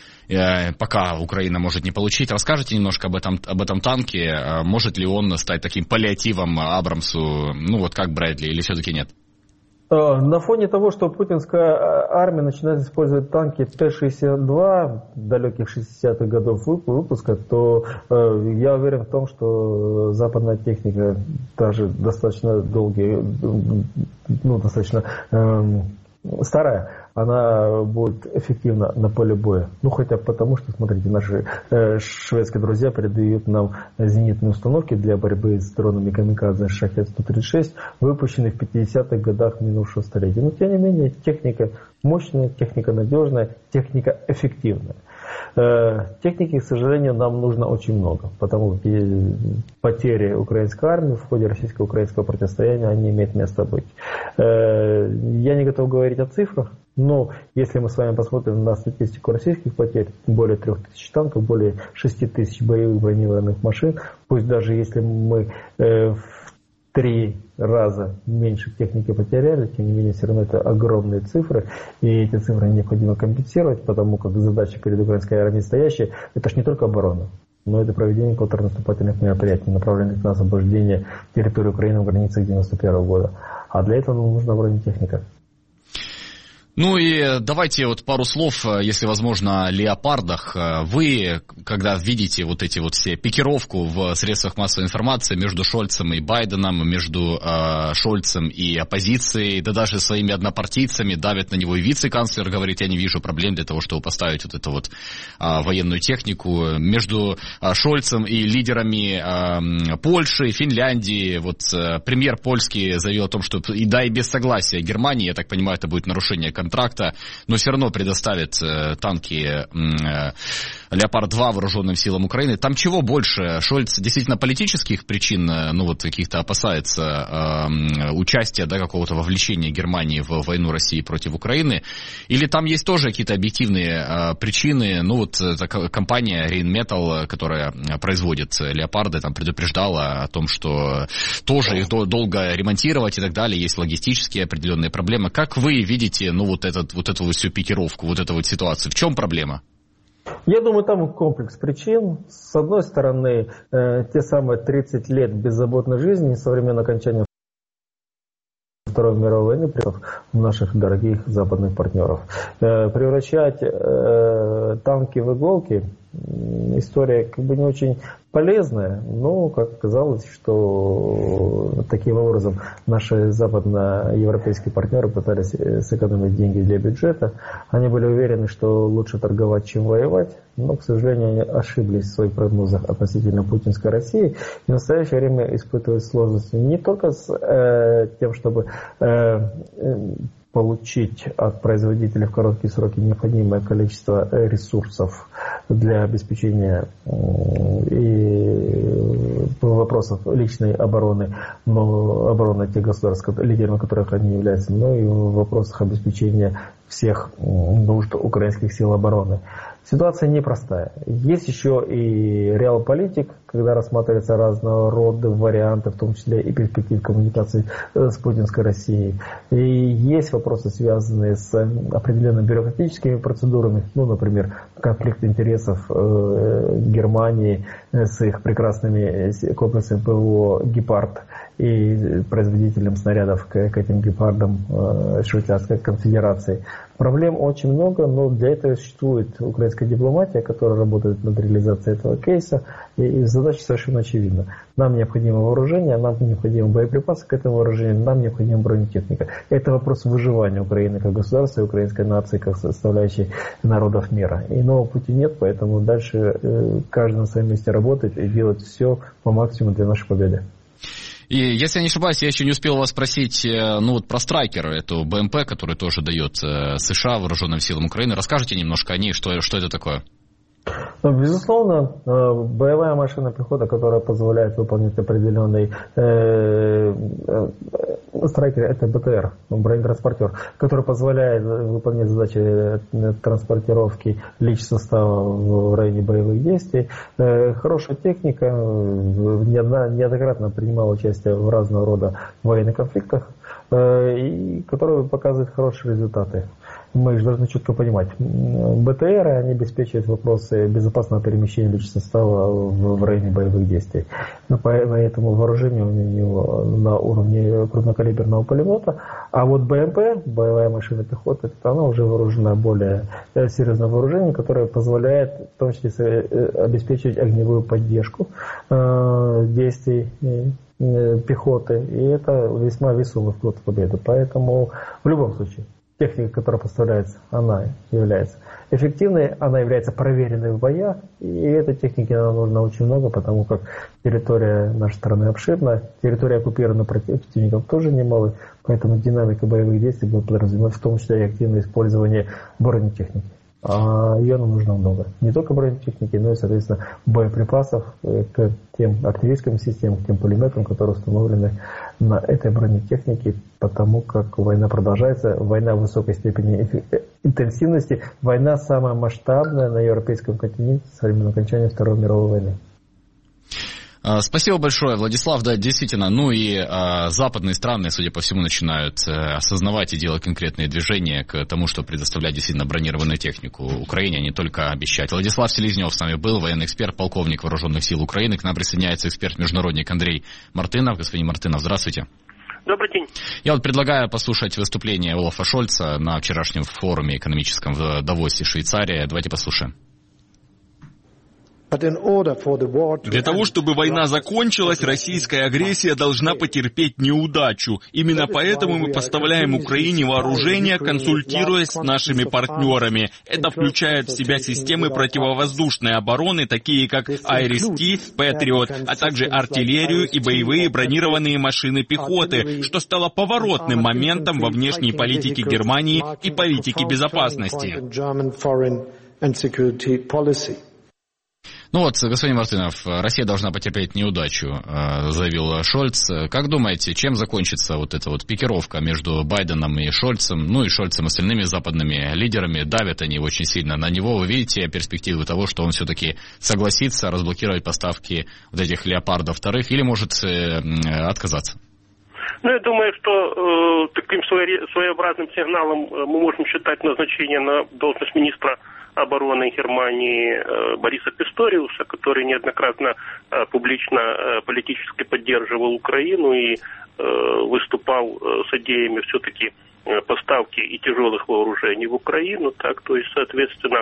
пока Украина может не получить. Расскажите немножко об этом, об этом танке. Может ли он стать таким паллиативом Абрамсу, ну вот как Брэдли, или все-таки нет? На фоне того, что путинская армия начинает использовать танки Т шестьдесят два далеких шестидесятых годов выпуска, то э, я уверен в том, что западная техника, даже достаточно долгие, ну, достаточно э, старая, она будет эффективна на поле боя. Ну, хотя потому, что, смотрите, наши э, шведские друзья передают нам зенитные установки для борьбы с дронами камикадзе Шахед сто тридцать шесть, выпущенные в пятидесятых годах минувшего столетия. Но, тем не менее, техника мощная, техника надежная, техника эффективная. Э, техники, к сожалению, нам нужно очень много, потому что потери украинской армии в ходе российско-украинского противостояния, они имеют место быть. Э, я не готов говорить о цифрах, но если мы с вами посмотрим на статистику российских потерь, более трех тысяч танков, более шести тысяч боевых бронированных машин, пусть даже если мы э, в три раза меньше техники потеряли, тем не менее все равно это огромные цифры, и эти цифры необходимо компенсировать, потому как задача перед украинской армией стоящая, это же не только оборона, но это проведение контрнаступательных мероприятий, направленных на освобождение территории Украины в границах девяносто первого года. А для этого нам нужна бронетехника. Ну и давайте вот пару слов, если возможно, о леопардах. Вы, когда видите вот эти вот все пикировку в средствах массовой информации между Шольцем и Байденом, между э, Шольцем и оппозицией, да даже своими однопартийцами, давят на него и вице-канцлер говорит, я не вижу проблем для того, чтобы поставить вот эту вот э, военную технику, между э, Шольцем и лидерами э, Польши, Финляндии, вот э, премьер польский заявил о том, что и да, и без согласия Германии, я так понимаю, это будет нарушение конвенции контракта, но все равно предоставит танки «Леопард-два» вооруженным силам Украины. Там чего больше? Шольц действительно политических причин, ну вот каких-то опасается э, участия, да, какого-то вовлечения Германии в войну России против Украины? Или там есть тоже какие-то объективные э, причины? Ну вот эта компания Rheinmetall, которая производит «Леопарды», там предупреждала о том, что тоже их долго ремонтировать и так далее, есть логистические определенные проблемы. Как вы видите, ну вот, этот, вот эту всю пикировку, вот эту вот ситуацию? В чем проблема? Я думаю, там комплекс причин. С одной стороны, э, те самые тридцать лет беззаботной жизни со времен окончания Второй мировой войны у наших дорогих западных партнеров. Э, превращать э, танки в иголки, история как бы не очень полезная, но, как оказалось, что таким образом наши западноевропейские партнеры пытались сэкономить деньги для бюджета. Они были уверены, что лучше торговать, чем воевать, но, к сожалению, они ошиблись в своих прогнозах относительно путинской России и в настоящее время испытывают сложности не только с э, тем, чтобы э, получить от производителя в короткие сроки необходимое количество ресурсов для обеспечения и вопросов личной обороны, но обороны тех государств, лидерами которых они являются, но и в вопросах обеспечения всех нужд украинских сил обороны. Ситуация непростая. Есть еще и реалполитик, когда рассматриваются разного рода варианты, в том числе и перспектив коммуникации с путинской Россией. И есть вопросы, связанные с определенными бюрократическими процедурами, ну, например, конфликт интересов э, Германии с их прекрасными комплексами ПВО «Гепард» и производителем снарядов к, к этим «Гепардам» э, Швейцарской конфедерации. Проблем очень много, но для этого существует украинская дипломатия, которая работает над реализацией этого кейса, и, и задача совершенно очевидна. Нам необходимо вооружение, нам необходимы боеприпасы к этому вооружению, нам необходима бронетехника. Это вопрос выживания Украины как государства и украинской нации как составляющей народов мира. Иного пути нет, поэтому дальше э, каждый на своем месте работает и делает все по максимуму для нашей победы. И, если я не ошибаюсь, я еще не успел вас спросить, ну вот про Страйкер, эту БМП, которую тоже дает США вооруженным силам Украины. Расскажите немножко о ней, что, что это такое? Безусловно, боевая машина пехоты, которая позволяет выполнить определенный э, э, Страйкер, это БТР, бронетранспортер, который позволяет выполнять задачи транспортировки личного состава в районе боевых действий. Э, хорошая техника, неоднократно принимала участие в разного рода военных конфликтах, э, и которая показывает хорошие результаты. Мы же должны четко понимать, БТРы, они обеспечивают вопросы безопасного перемещения личного состава в, в районе боевых действий. Но поэтому вооружение у него на уровне крупнокалиберного пулемета. А вот БМП, боевая машина пехоты, она уже вооружена более серьезным вооружением, которое позволяет в том числе обеспечивать огневую поддержку э, действий э, пехоты. И это весьма весомый вклад в победу. Поэтому в любом случае техника, которая поставляется, она является эффективной, она является проверенной в боях, и этой техники нам нужно очень много, потому как территория нашей страны обширна, территория оккупированных противников тоже немалая, поэтому динамика боевых действий будет подразумевать в том числе и активное использование бронетехники. А ее нам нужно много. Не только бронетехники, но и, соответственно, боеприпасов к тем артиллерийским системам, к тем пулеметам, которые установлены на этой бронетехнике, потому как война продолжается, война высокой степени интенсивности, война самая масштабная на европейском континенте со времен окончания Второй мировой войны. Спасибо большое, Владислав. Да, действительно, ну и а, западные страны, судя по всему, начинают а, осознавать и делать конкретные движения к тому, чтобы предоставлять действительно бронированную технику Украине, а не только обещать. Владислав Селезнев с нами был, военный эксперт, полковник Вооруженных сил Украины. К нам присоединяется эксперт-международник Андрей Мартынов. Господин Мартынов, здравствуйте. Добрый день. Я вот предлагаю послушать выступление Олафа Шольца на вчерашнем форуме экономическом в Давосе, Швейцария. Давайте послушаем. Для того, чтобы война закончилась, российская агрессия должна потерпеть неудачу. Именно поэтому мы поставляем Украине вооружение, консультируясь с нашими партнерами. Это включает в себя системы противовоздушной обороны, такие как Айрис-Ти, Патриот, а также артиллерию и боевые бронированные машины пехоты, что стало поворотным моментом во внешней политике Германии и политике безопасности. Ну вот, господин Мартынов, Россия должна потерпеть неудачу, заявил Шольц. Как думаете, чем закончится вот эта вот пикировка между Байденом и Шольцем, ну и Шольцем и остальными западными лидерами? Давят они очень сильно на него. Вы видите перспективы того, что он все-таки согласится разблокировать поставки вот этих леопардов вторых или может отказаться? Ну, я думаю, что э, таким своеобразным сигналом мы можем считать назначение на должность министра обороны Германии э, Бориса Писториуса, который неоднократно э, публично э, политически поддерживал Украину и э, выступал э, с идеями все-таки э, поставки и тяжелых вооружений в Украину. Так, то есть, соответственно,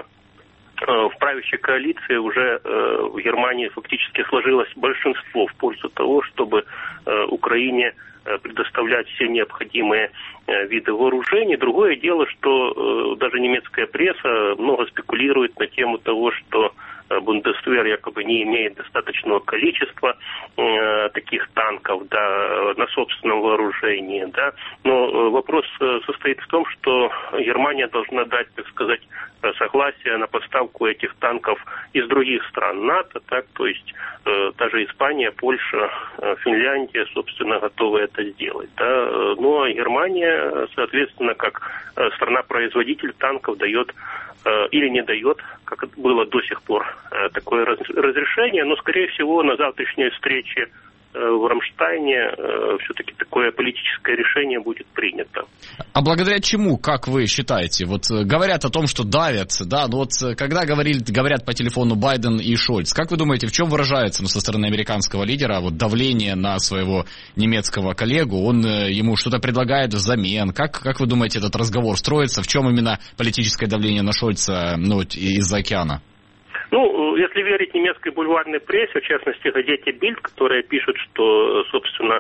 в правящей коалиции уже э, в Германии фактически сложилось большинство в пользу того, чтобы э, Украине э, предоставлять все необходимые э, виды вооружений. Другое дело, что э, даже немецкая пресса много спекулирует на тему того, что Бундесвер якобы не имеет достаточного количества э, таких танков, да, на собственном вооружении, да. Но э, вопрос э, состоит в том, что Германия должна дать, так сказать, согласие на поставку этих танков из других стран НАТО, так, то есть э, даже Испания, Польша, э, Финляндия, собственно, готовы это сделать, да. Ну а Германия, соответственно, как э, страна-производитель танков дает э, или не дает, как это было до сих пор, э, такое раз, разрешение, но, скорее всего, на завтрашней встрече в Рамштайне э, все-таки такое политическое решение будет принято. А благодаря чему, как вы считаете? Вот говорят о том, что давят, да, но вот когда говорили, говорят по телефону Байден и Шольц, как вы думаете, в чем выражается, ну, со стороны американского лидера вот давление на своего немецкого коллегу? Он ему что-то предлагает взамен? Как, как вы думаете, этот разговор строится? В чем именно политическое давление на Шольца, ну, из-за океана? Ну, если верить немецкой бульварной прессе, в частности, газете «Бильд», которая пишет, что, собственно,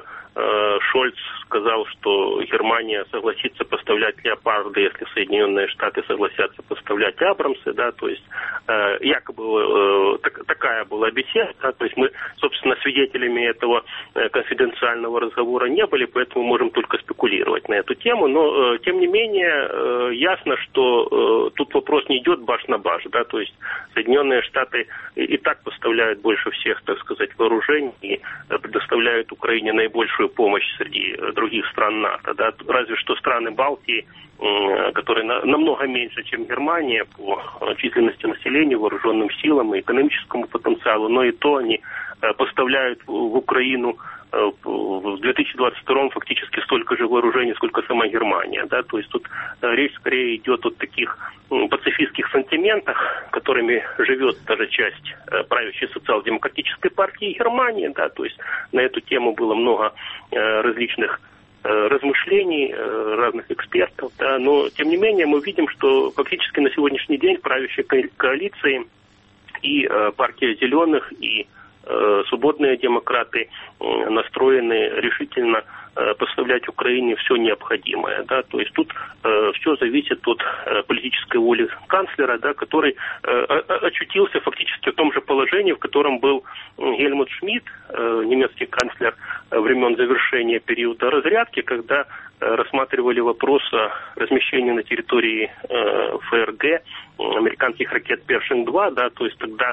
Шольц сказал, что Германия согласится поставлять леопарды, если Соединенные Штаты согласятся поставлять абрамсы, да, то есть э, якобы э, так, такая была беседа, да, то есть мы, собственно, свидетелями этого э, конфиденциального разговора не были, поэтому можем только спекулировать на эту тему, но, э, тем не менее, э, ясно, что э, тут вопрос не идет баш на баш, да, то есть Соединенные Штаты и, и так поставляют больше всех, так сказать, вооружений и предоставляют Украине наибольшую помощь среди других стран НАТО, да, разве что страны Балтии, которые намного меньше, чем Германия по численности населения, вооруженным силам и экономическому потенциалу, но и то они поставляют в Украину в две тысячи двадцать втором фактически столько же вооружений, сколько сама Германия, да, то есть тут речь скорее идет о таких пацифистских сантиментах, которыми живет даже часть правящей социал-демократической партии Германии, да, то есть на эту тему было много различных размышлений разных экспертов, да, но тем не менее мы видим, что фактически на сегодняшний день в правящей коалиции и партия Зеленых, и свободные демократы настроены решительно поставлять Украине все необходимое, да, то есть тут э, все зависит от э, политической воли канцлера, да, который э, очутился фактически в том же положении, в котором был Гельмут Шмидт, э, немецкий канцлер э, времен завершения периода разрядки, когда э, рассматривали вопрос о размещении на территории э, ФРГ американских ракет Першинг-два, да, то есть тогда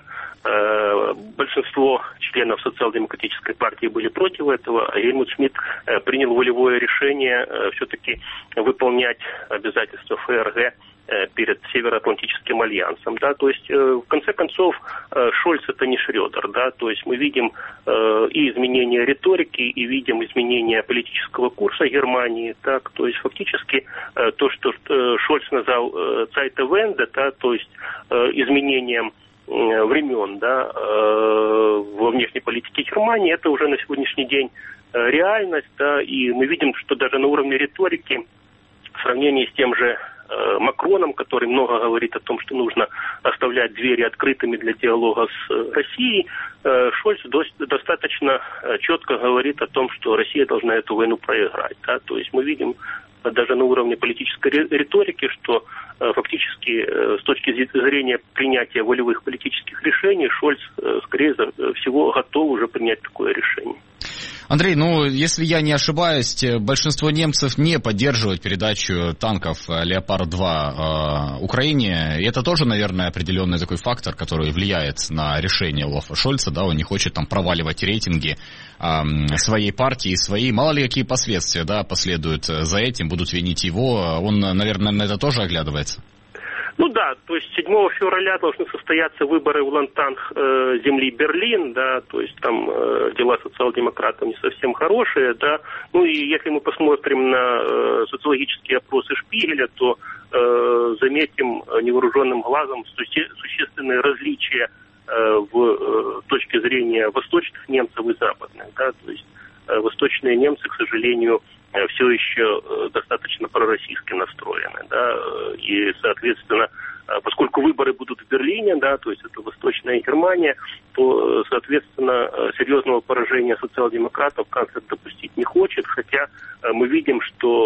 э, большинство членов социал-демократической партии были против этого, а Гельмут Шмидт э, принял волевое решение э, все-таки выполнять обязательства ФРГ э, перед Североатлантическим альянсом, да, то есть э, в конце концов э, Шольц это не Шрёдер, да, то есть мы видим э, и изменения риторики, и видим изменения политического курса Германии, так, то есть фактически э, то, что э, Шольц назвал э, Zeitenwende, да, то есть э, изменением э, времен, да, э, во внешней политике Германии, это уже на сегодняшний день реальность, да, и мы видим, что даже на уровне риторики в сравнении с тем же Макроном, который много говорит о том, что нужно оставлять двери открытыми для диалога с Россией, Шольц достаточно четко говорит о том, что Россия должна эту войну проиграть. Да? То есть мы видим даже на уровне политической риторики, что фактически с точки зрения принятия волевых политических решений Шольц, скорее всего, готов уже принять такое решение. Андрей, ну, если я не ошибаюсь, большинство немцев не поддерживают передачу танков «Леопард-два» э, Украине. И это тоже, наверное, определенный такой фактор, который влияет на решение Олафа Шольца. Да, он не хочет там проваливать рейтинги э, своей партии, своей. Мало ли какие последствия, да, последуют за этим, будут винить его. Он, наверное, на это тоже оглядывается. Ну да, то есть седьмого февраля должны состояться выборы в Ландтаг э, земли Берлин, да, то есть там э, дела социал-демократов не совсем хорошие, да. Ну и если мы посмотрим на э, социологические опросы Шпигеля, то э, заметим невооруженным глазом суще- существенные различия э, в э, точке зрения восточных немцев и западных, да, то есть э, восточные немцы, к сожалению, все еще достаточно пророссийски настроены, да, и, соответственно, поскольку выборы будут в Берлине, да, то есть это Восточная Германия, то, соответственно, серьезного поражения социал-демократов канцлер допустить не хочет, хотя мы видим,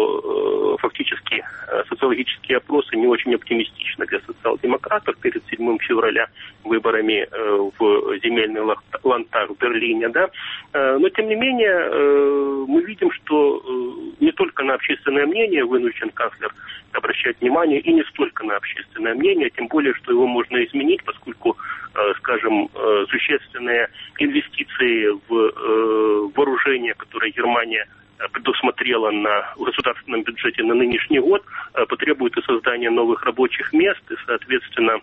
что фактически социологические опросы не очень оптимистичны для социал-демократов перед седьмого февраля выборами в земельный Ландтаг в Берлине, да, но, тем не менее, мы видим, что не только на общественное мнение вынужден канцлер обращать внимание, и не столько на общественное мнение, тем более, что его можно изменить, поскольку, скажем, существенные инвестиции в вооружение, которые Германия предусмотрела на государственном бюджете на нынешний год, потребует и создания новых рабочих мест, и, соответственно,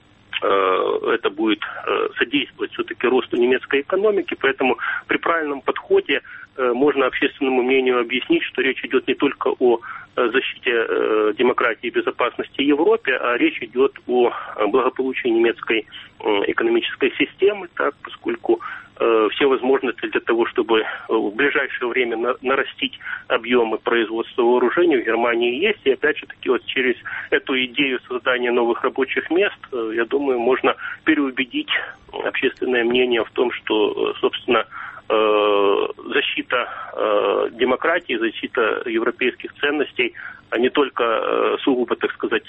это будет содействовать все-таки росту немецкой экономики, поэтому при правильном подходе можно общественному мнению объяснить, что речь идет не только о защите демократии и безопасности в Европе, а речь идет о благополучии немецкой экономической системы, так, поскольку все возможности для того, чтобы в ближайшее время нарастить объемы производства вооружений в Германии есть. И опять же таки вот через эту идею создания новых рабочих мест, я думаю, можно переубедить общественное мнение в том, что, собственно, защита демократии, защита европейских ценностей, а не только сугубо, так сказать,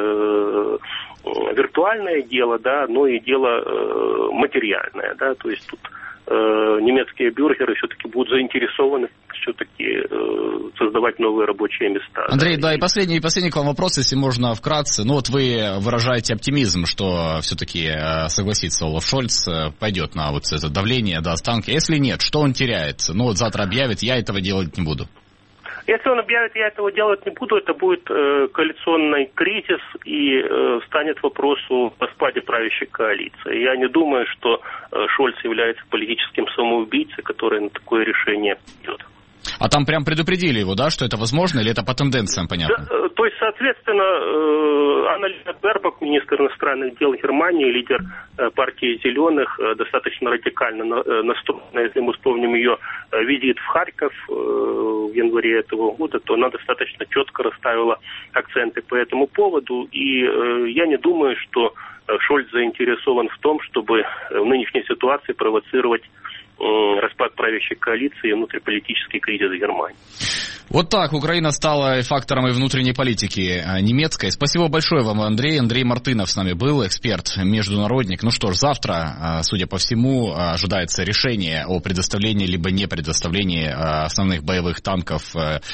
виртуальное дело, да, но и дело материальное, да, то есть тут немецкие бюргеры все-таки будут заинтересованы все-таки создавать новые рабочие места. Андрей, да, и последний, и последний к вам вопрос, если можно вкратце. Ну вот вы выражаете оптимизм, что все-таки согласится Олаф Шольц, пойдет на вот это давление, даст танки. Если нет, что он теряет? Ну вот завтра объявит, я этого делать не буду. Если он объявит, я этого делать не буду, это будет э, коалиционный кризис и э, станет вопросу о спаде правящей коалиции. Я не думаю, что э, Шольц является политическим самоубийцей, который на такое решение идет. А там прям предупредили его, да, что это возможно, или это по тенденциям понятно? Да, то есть, соответственно, э, Анна-Лена Бербок, министр иностранных дел Германии, лидер э, партии «Зеленых», э, достаточно радикально на, э, настроена, если мы вспомним ее э, визит в Харьков э, в январе этого года, то она достаточно четко расставила акценты по этому поводу, и э, я не думаю, что Шольц заинтересован в том, чтобы в нынешней ситуации провоцировать распад правящей коалиции и внутриполитический кризис Германии. Вот так Украина стала фактором и внутренней политики немецкой. Спасибо большое вам, Андрей. Андрей Мартынов с нами был, эксперт, международник. Ну что ж, завтра, судя по всему, ожидается решение о предоставлении либо не предоставлении основных боевых танков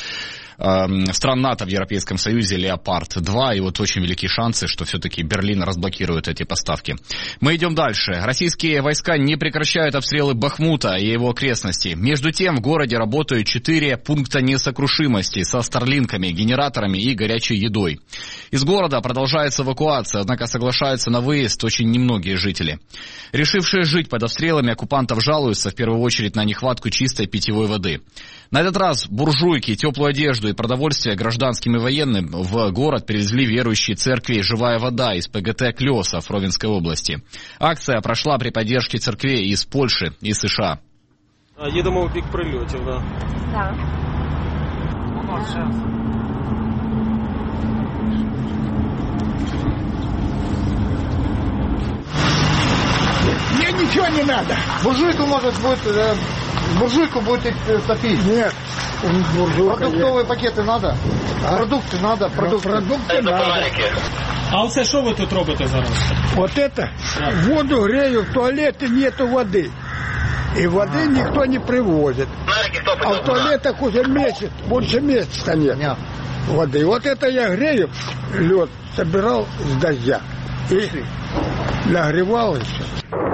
стран НАТО в Европейском Союзе «Леопард-два», и вот очень великие шансы, что все-таки Берлин разблокирует эти поставки. Мы идем дальше. Российские войска не прекращают обстрелы Бахмута и его окрестностей. Между тем в городе работают четыре пункта несокрушимости со старлинками, генераторами и горячей едой. Из города продолжается эвакуация, однако соглашаются на выезд очень немногие жители. Решившие жить под обстрелами оккупантов жалуются в первую очередь на нехватку чистой питьевой воды. На этот раз буржуйки, теплую одежду и продовольствие гражданским и военным в город привезли верующие церкви «Живая вода» из ПГТ Клёсов Ровенской области. Акция прошла при поддержке церквей из Польши и США. Їдемо в бік прильотів, да. Так. Ну, зараз. Мне ничего не надо. Буржуйку, может, будет, э, буржуйку будете топить? Нет. Продуктовые пакеты надо? А? Продукты надо? Продукты, Продукты надо. А оце що ви тут робите зараз? Вот это, воду грею, в туалете нету воды. И воды никто не привозит. А в туалетах уже месяц, больше месяца нет воды. Вот это я грею, лед собирал с дождя. И нагревал еще.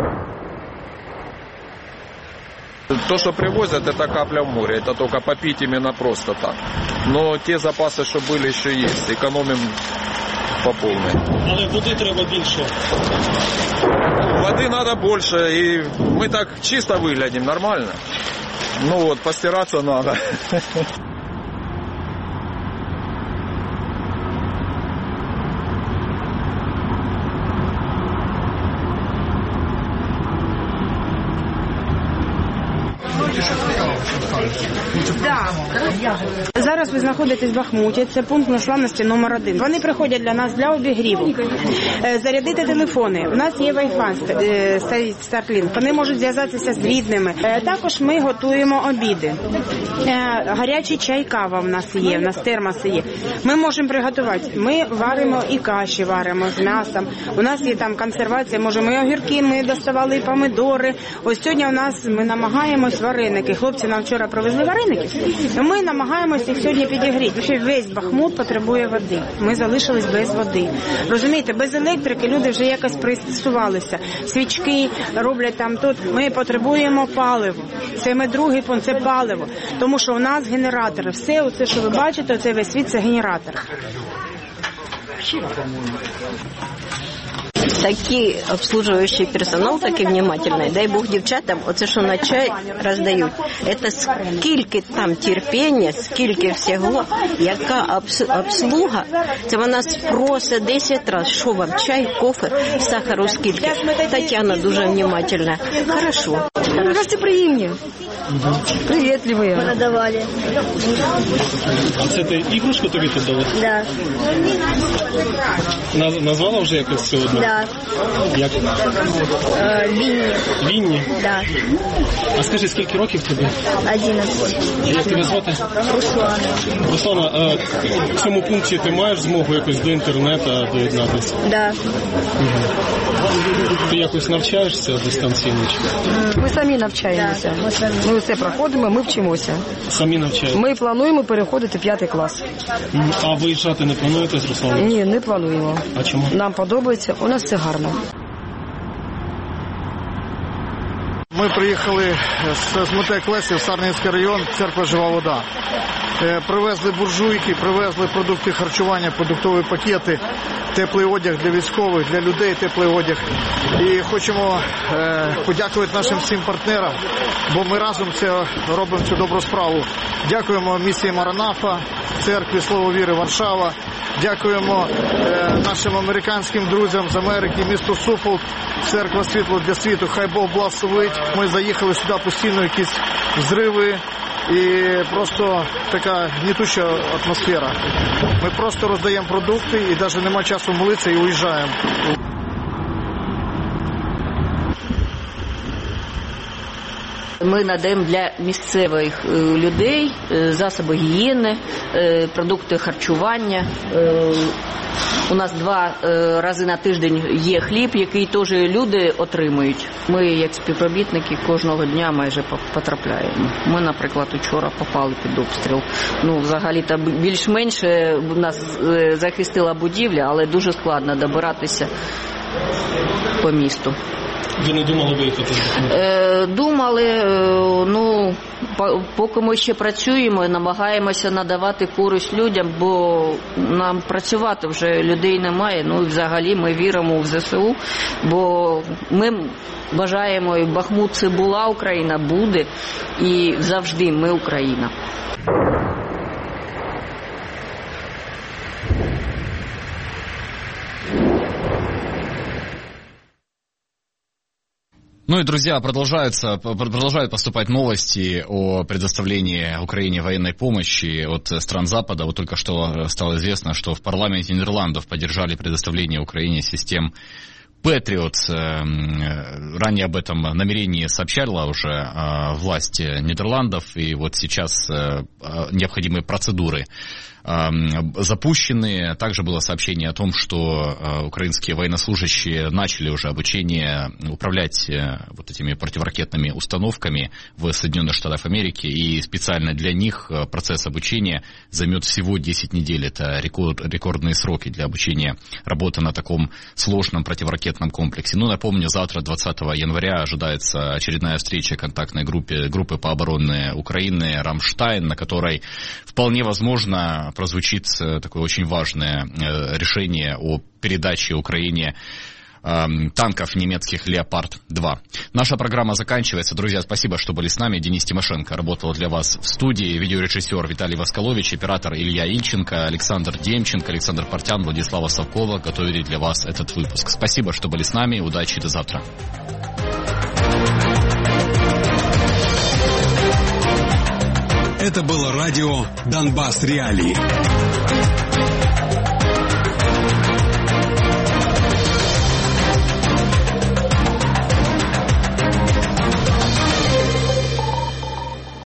То, что привозят, это капля в море. Это только попить именно просто так. Но те запасы, что были, еще есть. Экономим по полной. Але води треба більше. Воды надо больше. И мы так чисто выглядим, нормально. Ну вот, постираться надо. Зараз ви знаходитесь в Бахмуті, це пункт незламності номер один. Вони приходять для нас для обігріву, зарядити телефони. У нас є Wi-Fi, стоїть Starlink. Вони можуть зв'язатися з рідними. Також ми готуємо обіди. Гарячий чай, кава в нас є, в нас термоси є. Ми можемо приготувати. Ми варимо і каші варимо з м'ясом. У нас є там консервація, можемо і огірки, ми доставали і помидори. Ось сьогодні у нас ми намагаємось вареники. Хлопці нам вчора привезли вареники. Ми намагаємося їх сьогодні підігріти. Ще весь Бахмут потребує води. Ми залишились без води. Розумієте, без електрики люди вже якось пристосувалися. Свічки роблять там тут. Ми потребуємо паливо. Це ми другий пункт, це паливо. Тому що у нас генератори. Все оце, що ви бачите, це весь світ, це генератор. Такий обслуживающий персонал, такий внимательний, дай Бог дівчатам, оце що на чай роздають. Це скільки там терпіння, скільки всього, яка обслуга, це вона спросить десять разів, що вам чай, кофе, сахару скільки. Тетяна дуже внимательна. Хорошо. Мне кажется, приимні. Приветливые. Продавали. А це ти ігрушку тобі тут дали? Да. Наз, назвала вже якось сьогодні? Да. Як? Е, Вінні. Вінні? Да. А скажи, скільки років тобі? одинадцять. Як тебе звати? Руслана. Руслана, а в цьому пункті ти маєш змогу якось до інтернету доєднатися? Да. Ти якось навчаєшся дистанційно? Ми самі навчаємося. Да, ми, самі. ми все проходимо, ми вчимося. Самі навчаєтеся? Ми плануємо переходити в п'ятий клас. А виїжджати не плануєте з Русланом? Ні, не плануємо. А чому? Нам подобається, у нас все гарно. Ми приїхали з Мотек Лесів, Сарненський район, церква Жива Вода. Привезли буржуйки, привезли продукти харчування, продуктові пакети, теплий одяг для військових, для людей теплий одяг. І хочемо е, подякувати нашим всім партнерам, бо ми разом це робимо цю добру справу. Дякуємо місії Маранафа, церкві Слово Віри Варшава. Дякуємо е, нашим американським друзям з Америки, місто Суфолк, церква Світло для світу. Хай Бог благословить. Ми заїхали сюди постійно, якісь взриви. І просто така гнітуча атмосфера. Ми просто роздаємо продукти і навіть немає часу молитися і уїжджаємо. Ми надаємо для місцевих людей засоби гігієни, продукти харчування. У нас два рази на тиждень є хліб, який теж люди отримують. Ми, як співробітники, кожного дня майже потрапляємо. Ми, наприклад, вчора попали під обстріл. Ну, взагалі-то більш-менш нас захистила будівля, але дуже складно добиратися по місту. Ви не думали виїхати? Е, думали, е, ну, поки ми ще працюємо і намагаємося надавати користь людям, бо нам працювати вже людей немає. Ну і взагалі ми віримо в зе се у, бо ми бажаємо, і Бахмут це була Україна, буде, і завжди ми Україна. Ну Ну и, друзья, продолжаются, продолжают поступать новости о предоставлении Украине военной помощи от стран Запада. Вот только что стало известно, что в парламенте Нидерландов поддержали предоставление Украине систем Патриот. Ранее об этом намерении сообщала уже власть Нидерландов, и вот сейчас необходимые процедуры запущены. Также было сообщение о том, что украинские военнослужащие начали уже обучение управлять вот этими противоракетными установками в Соединенных Штатах Америки, и специально для них процесс обучения займет всего десять недель. Это рекорд, рекордные сроки для обучения работы на таком сложном противоракетном комплексе. Ну, напомню, завтра, двадцатого января, ожидается очередная встреча контактной группы, группы по обороне Украины «Рамштайн», на которой вполне возможно прозвучит такое очень важное решение о передаче Украине танков немецких «Леопард-два». Наша программа заканчивается. Друзья, спасибо, что были с нами. Денис Тимошенко работал для вас в студии. Видеорежиссер Виталий Восколович, оператор Илья Ильченко, Александр Демченко, Александр Портян, Владислава Савкова готовили для вас этот выпуск. Спасибо, что были с нами. Удачи, до завтра. Это было радио «Донбасс Реалии».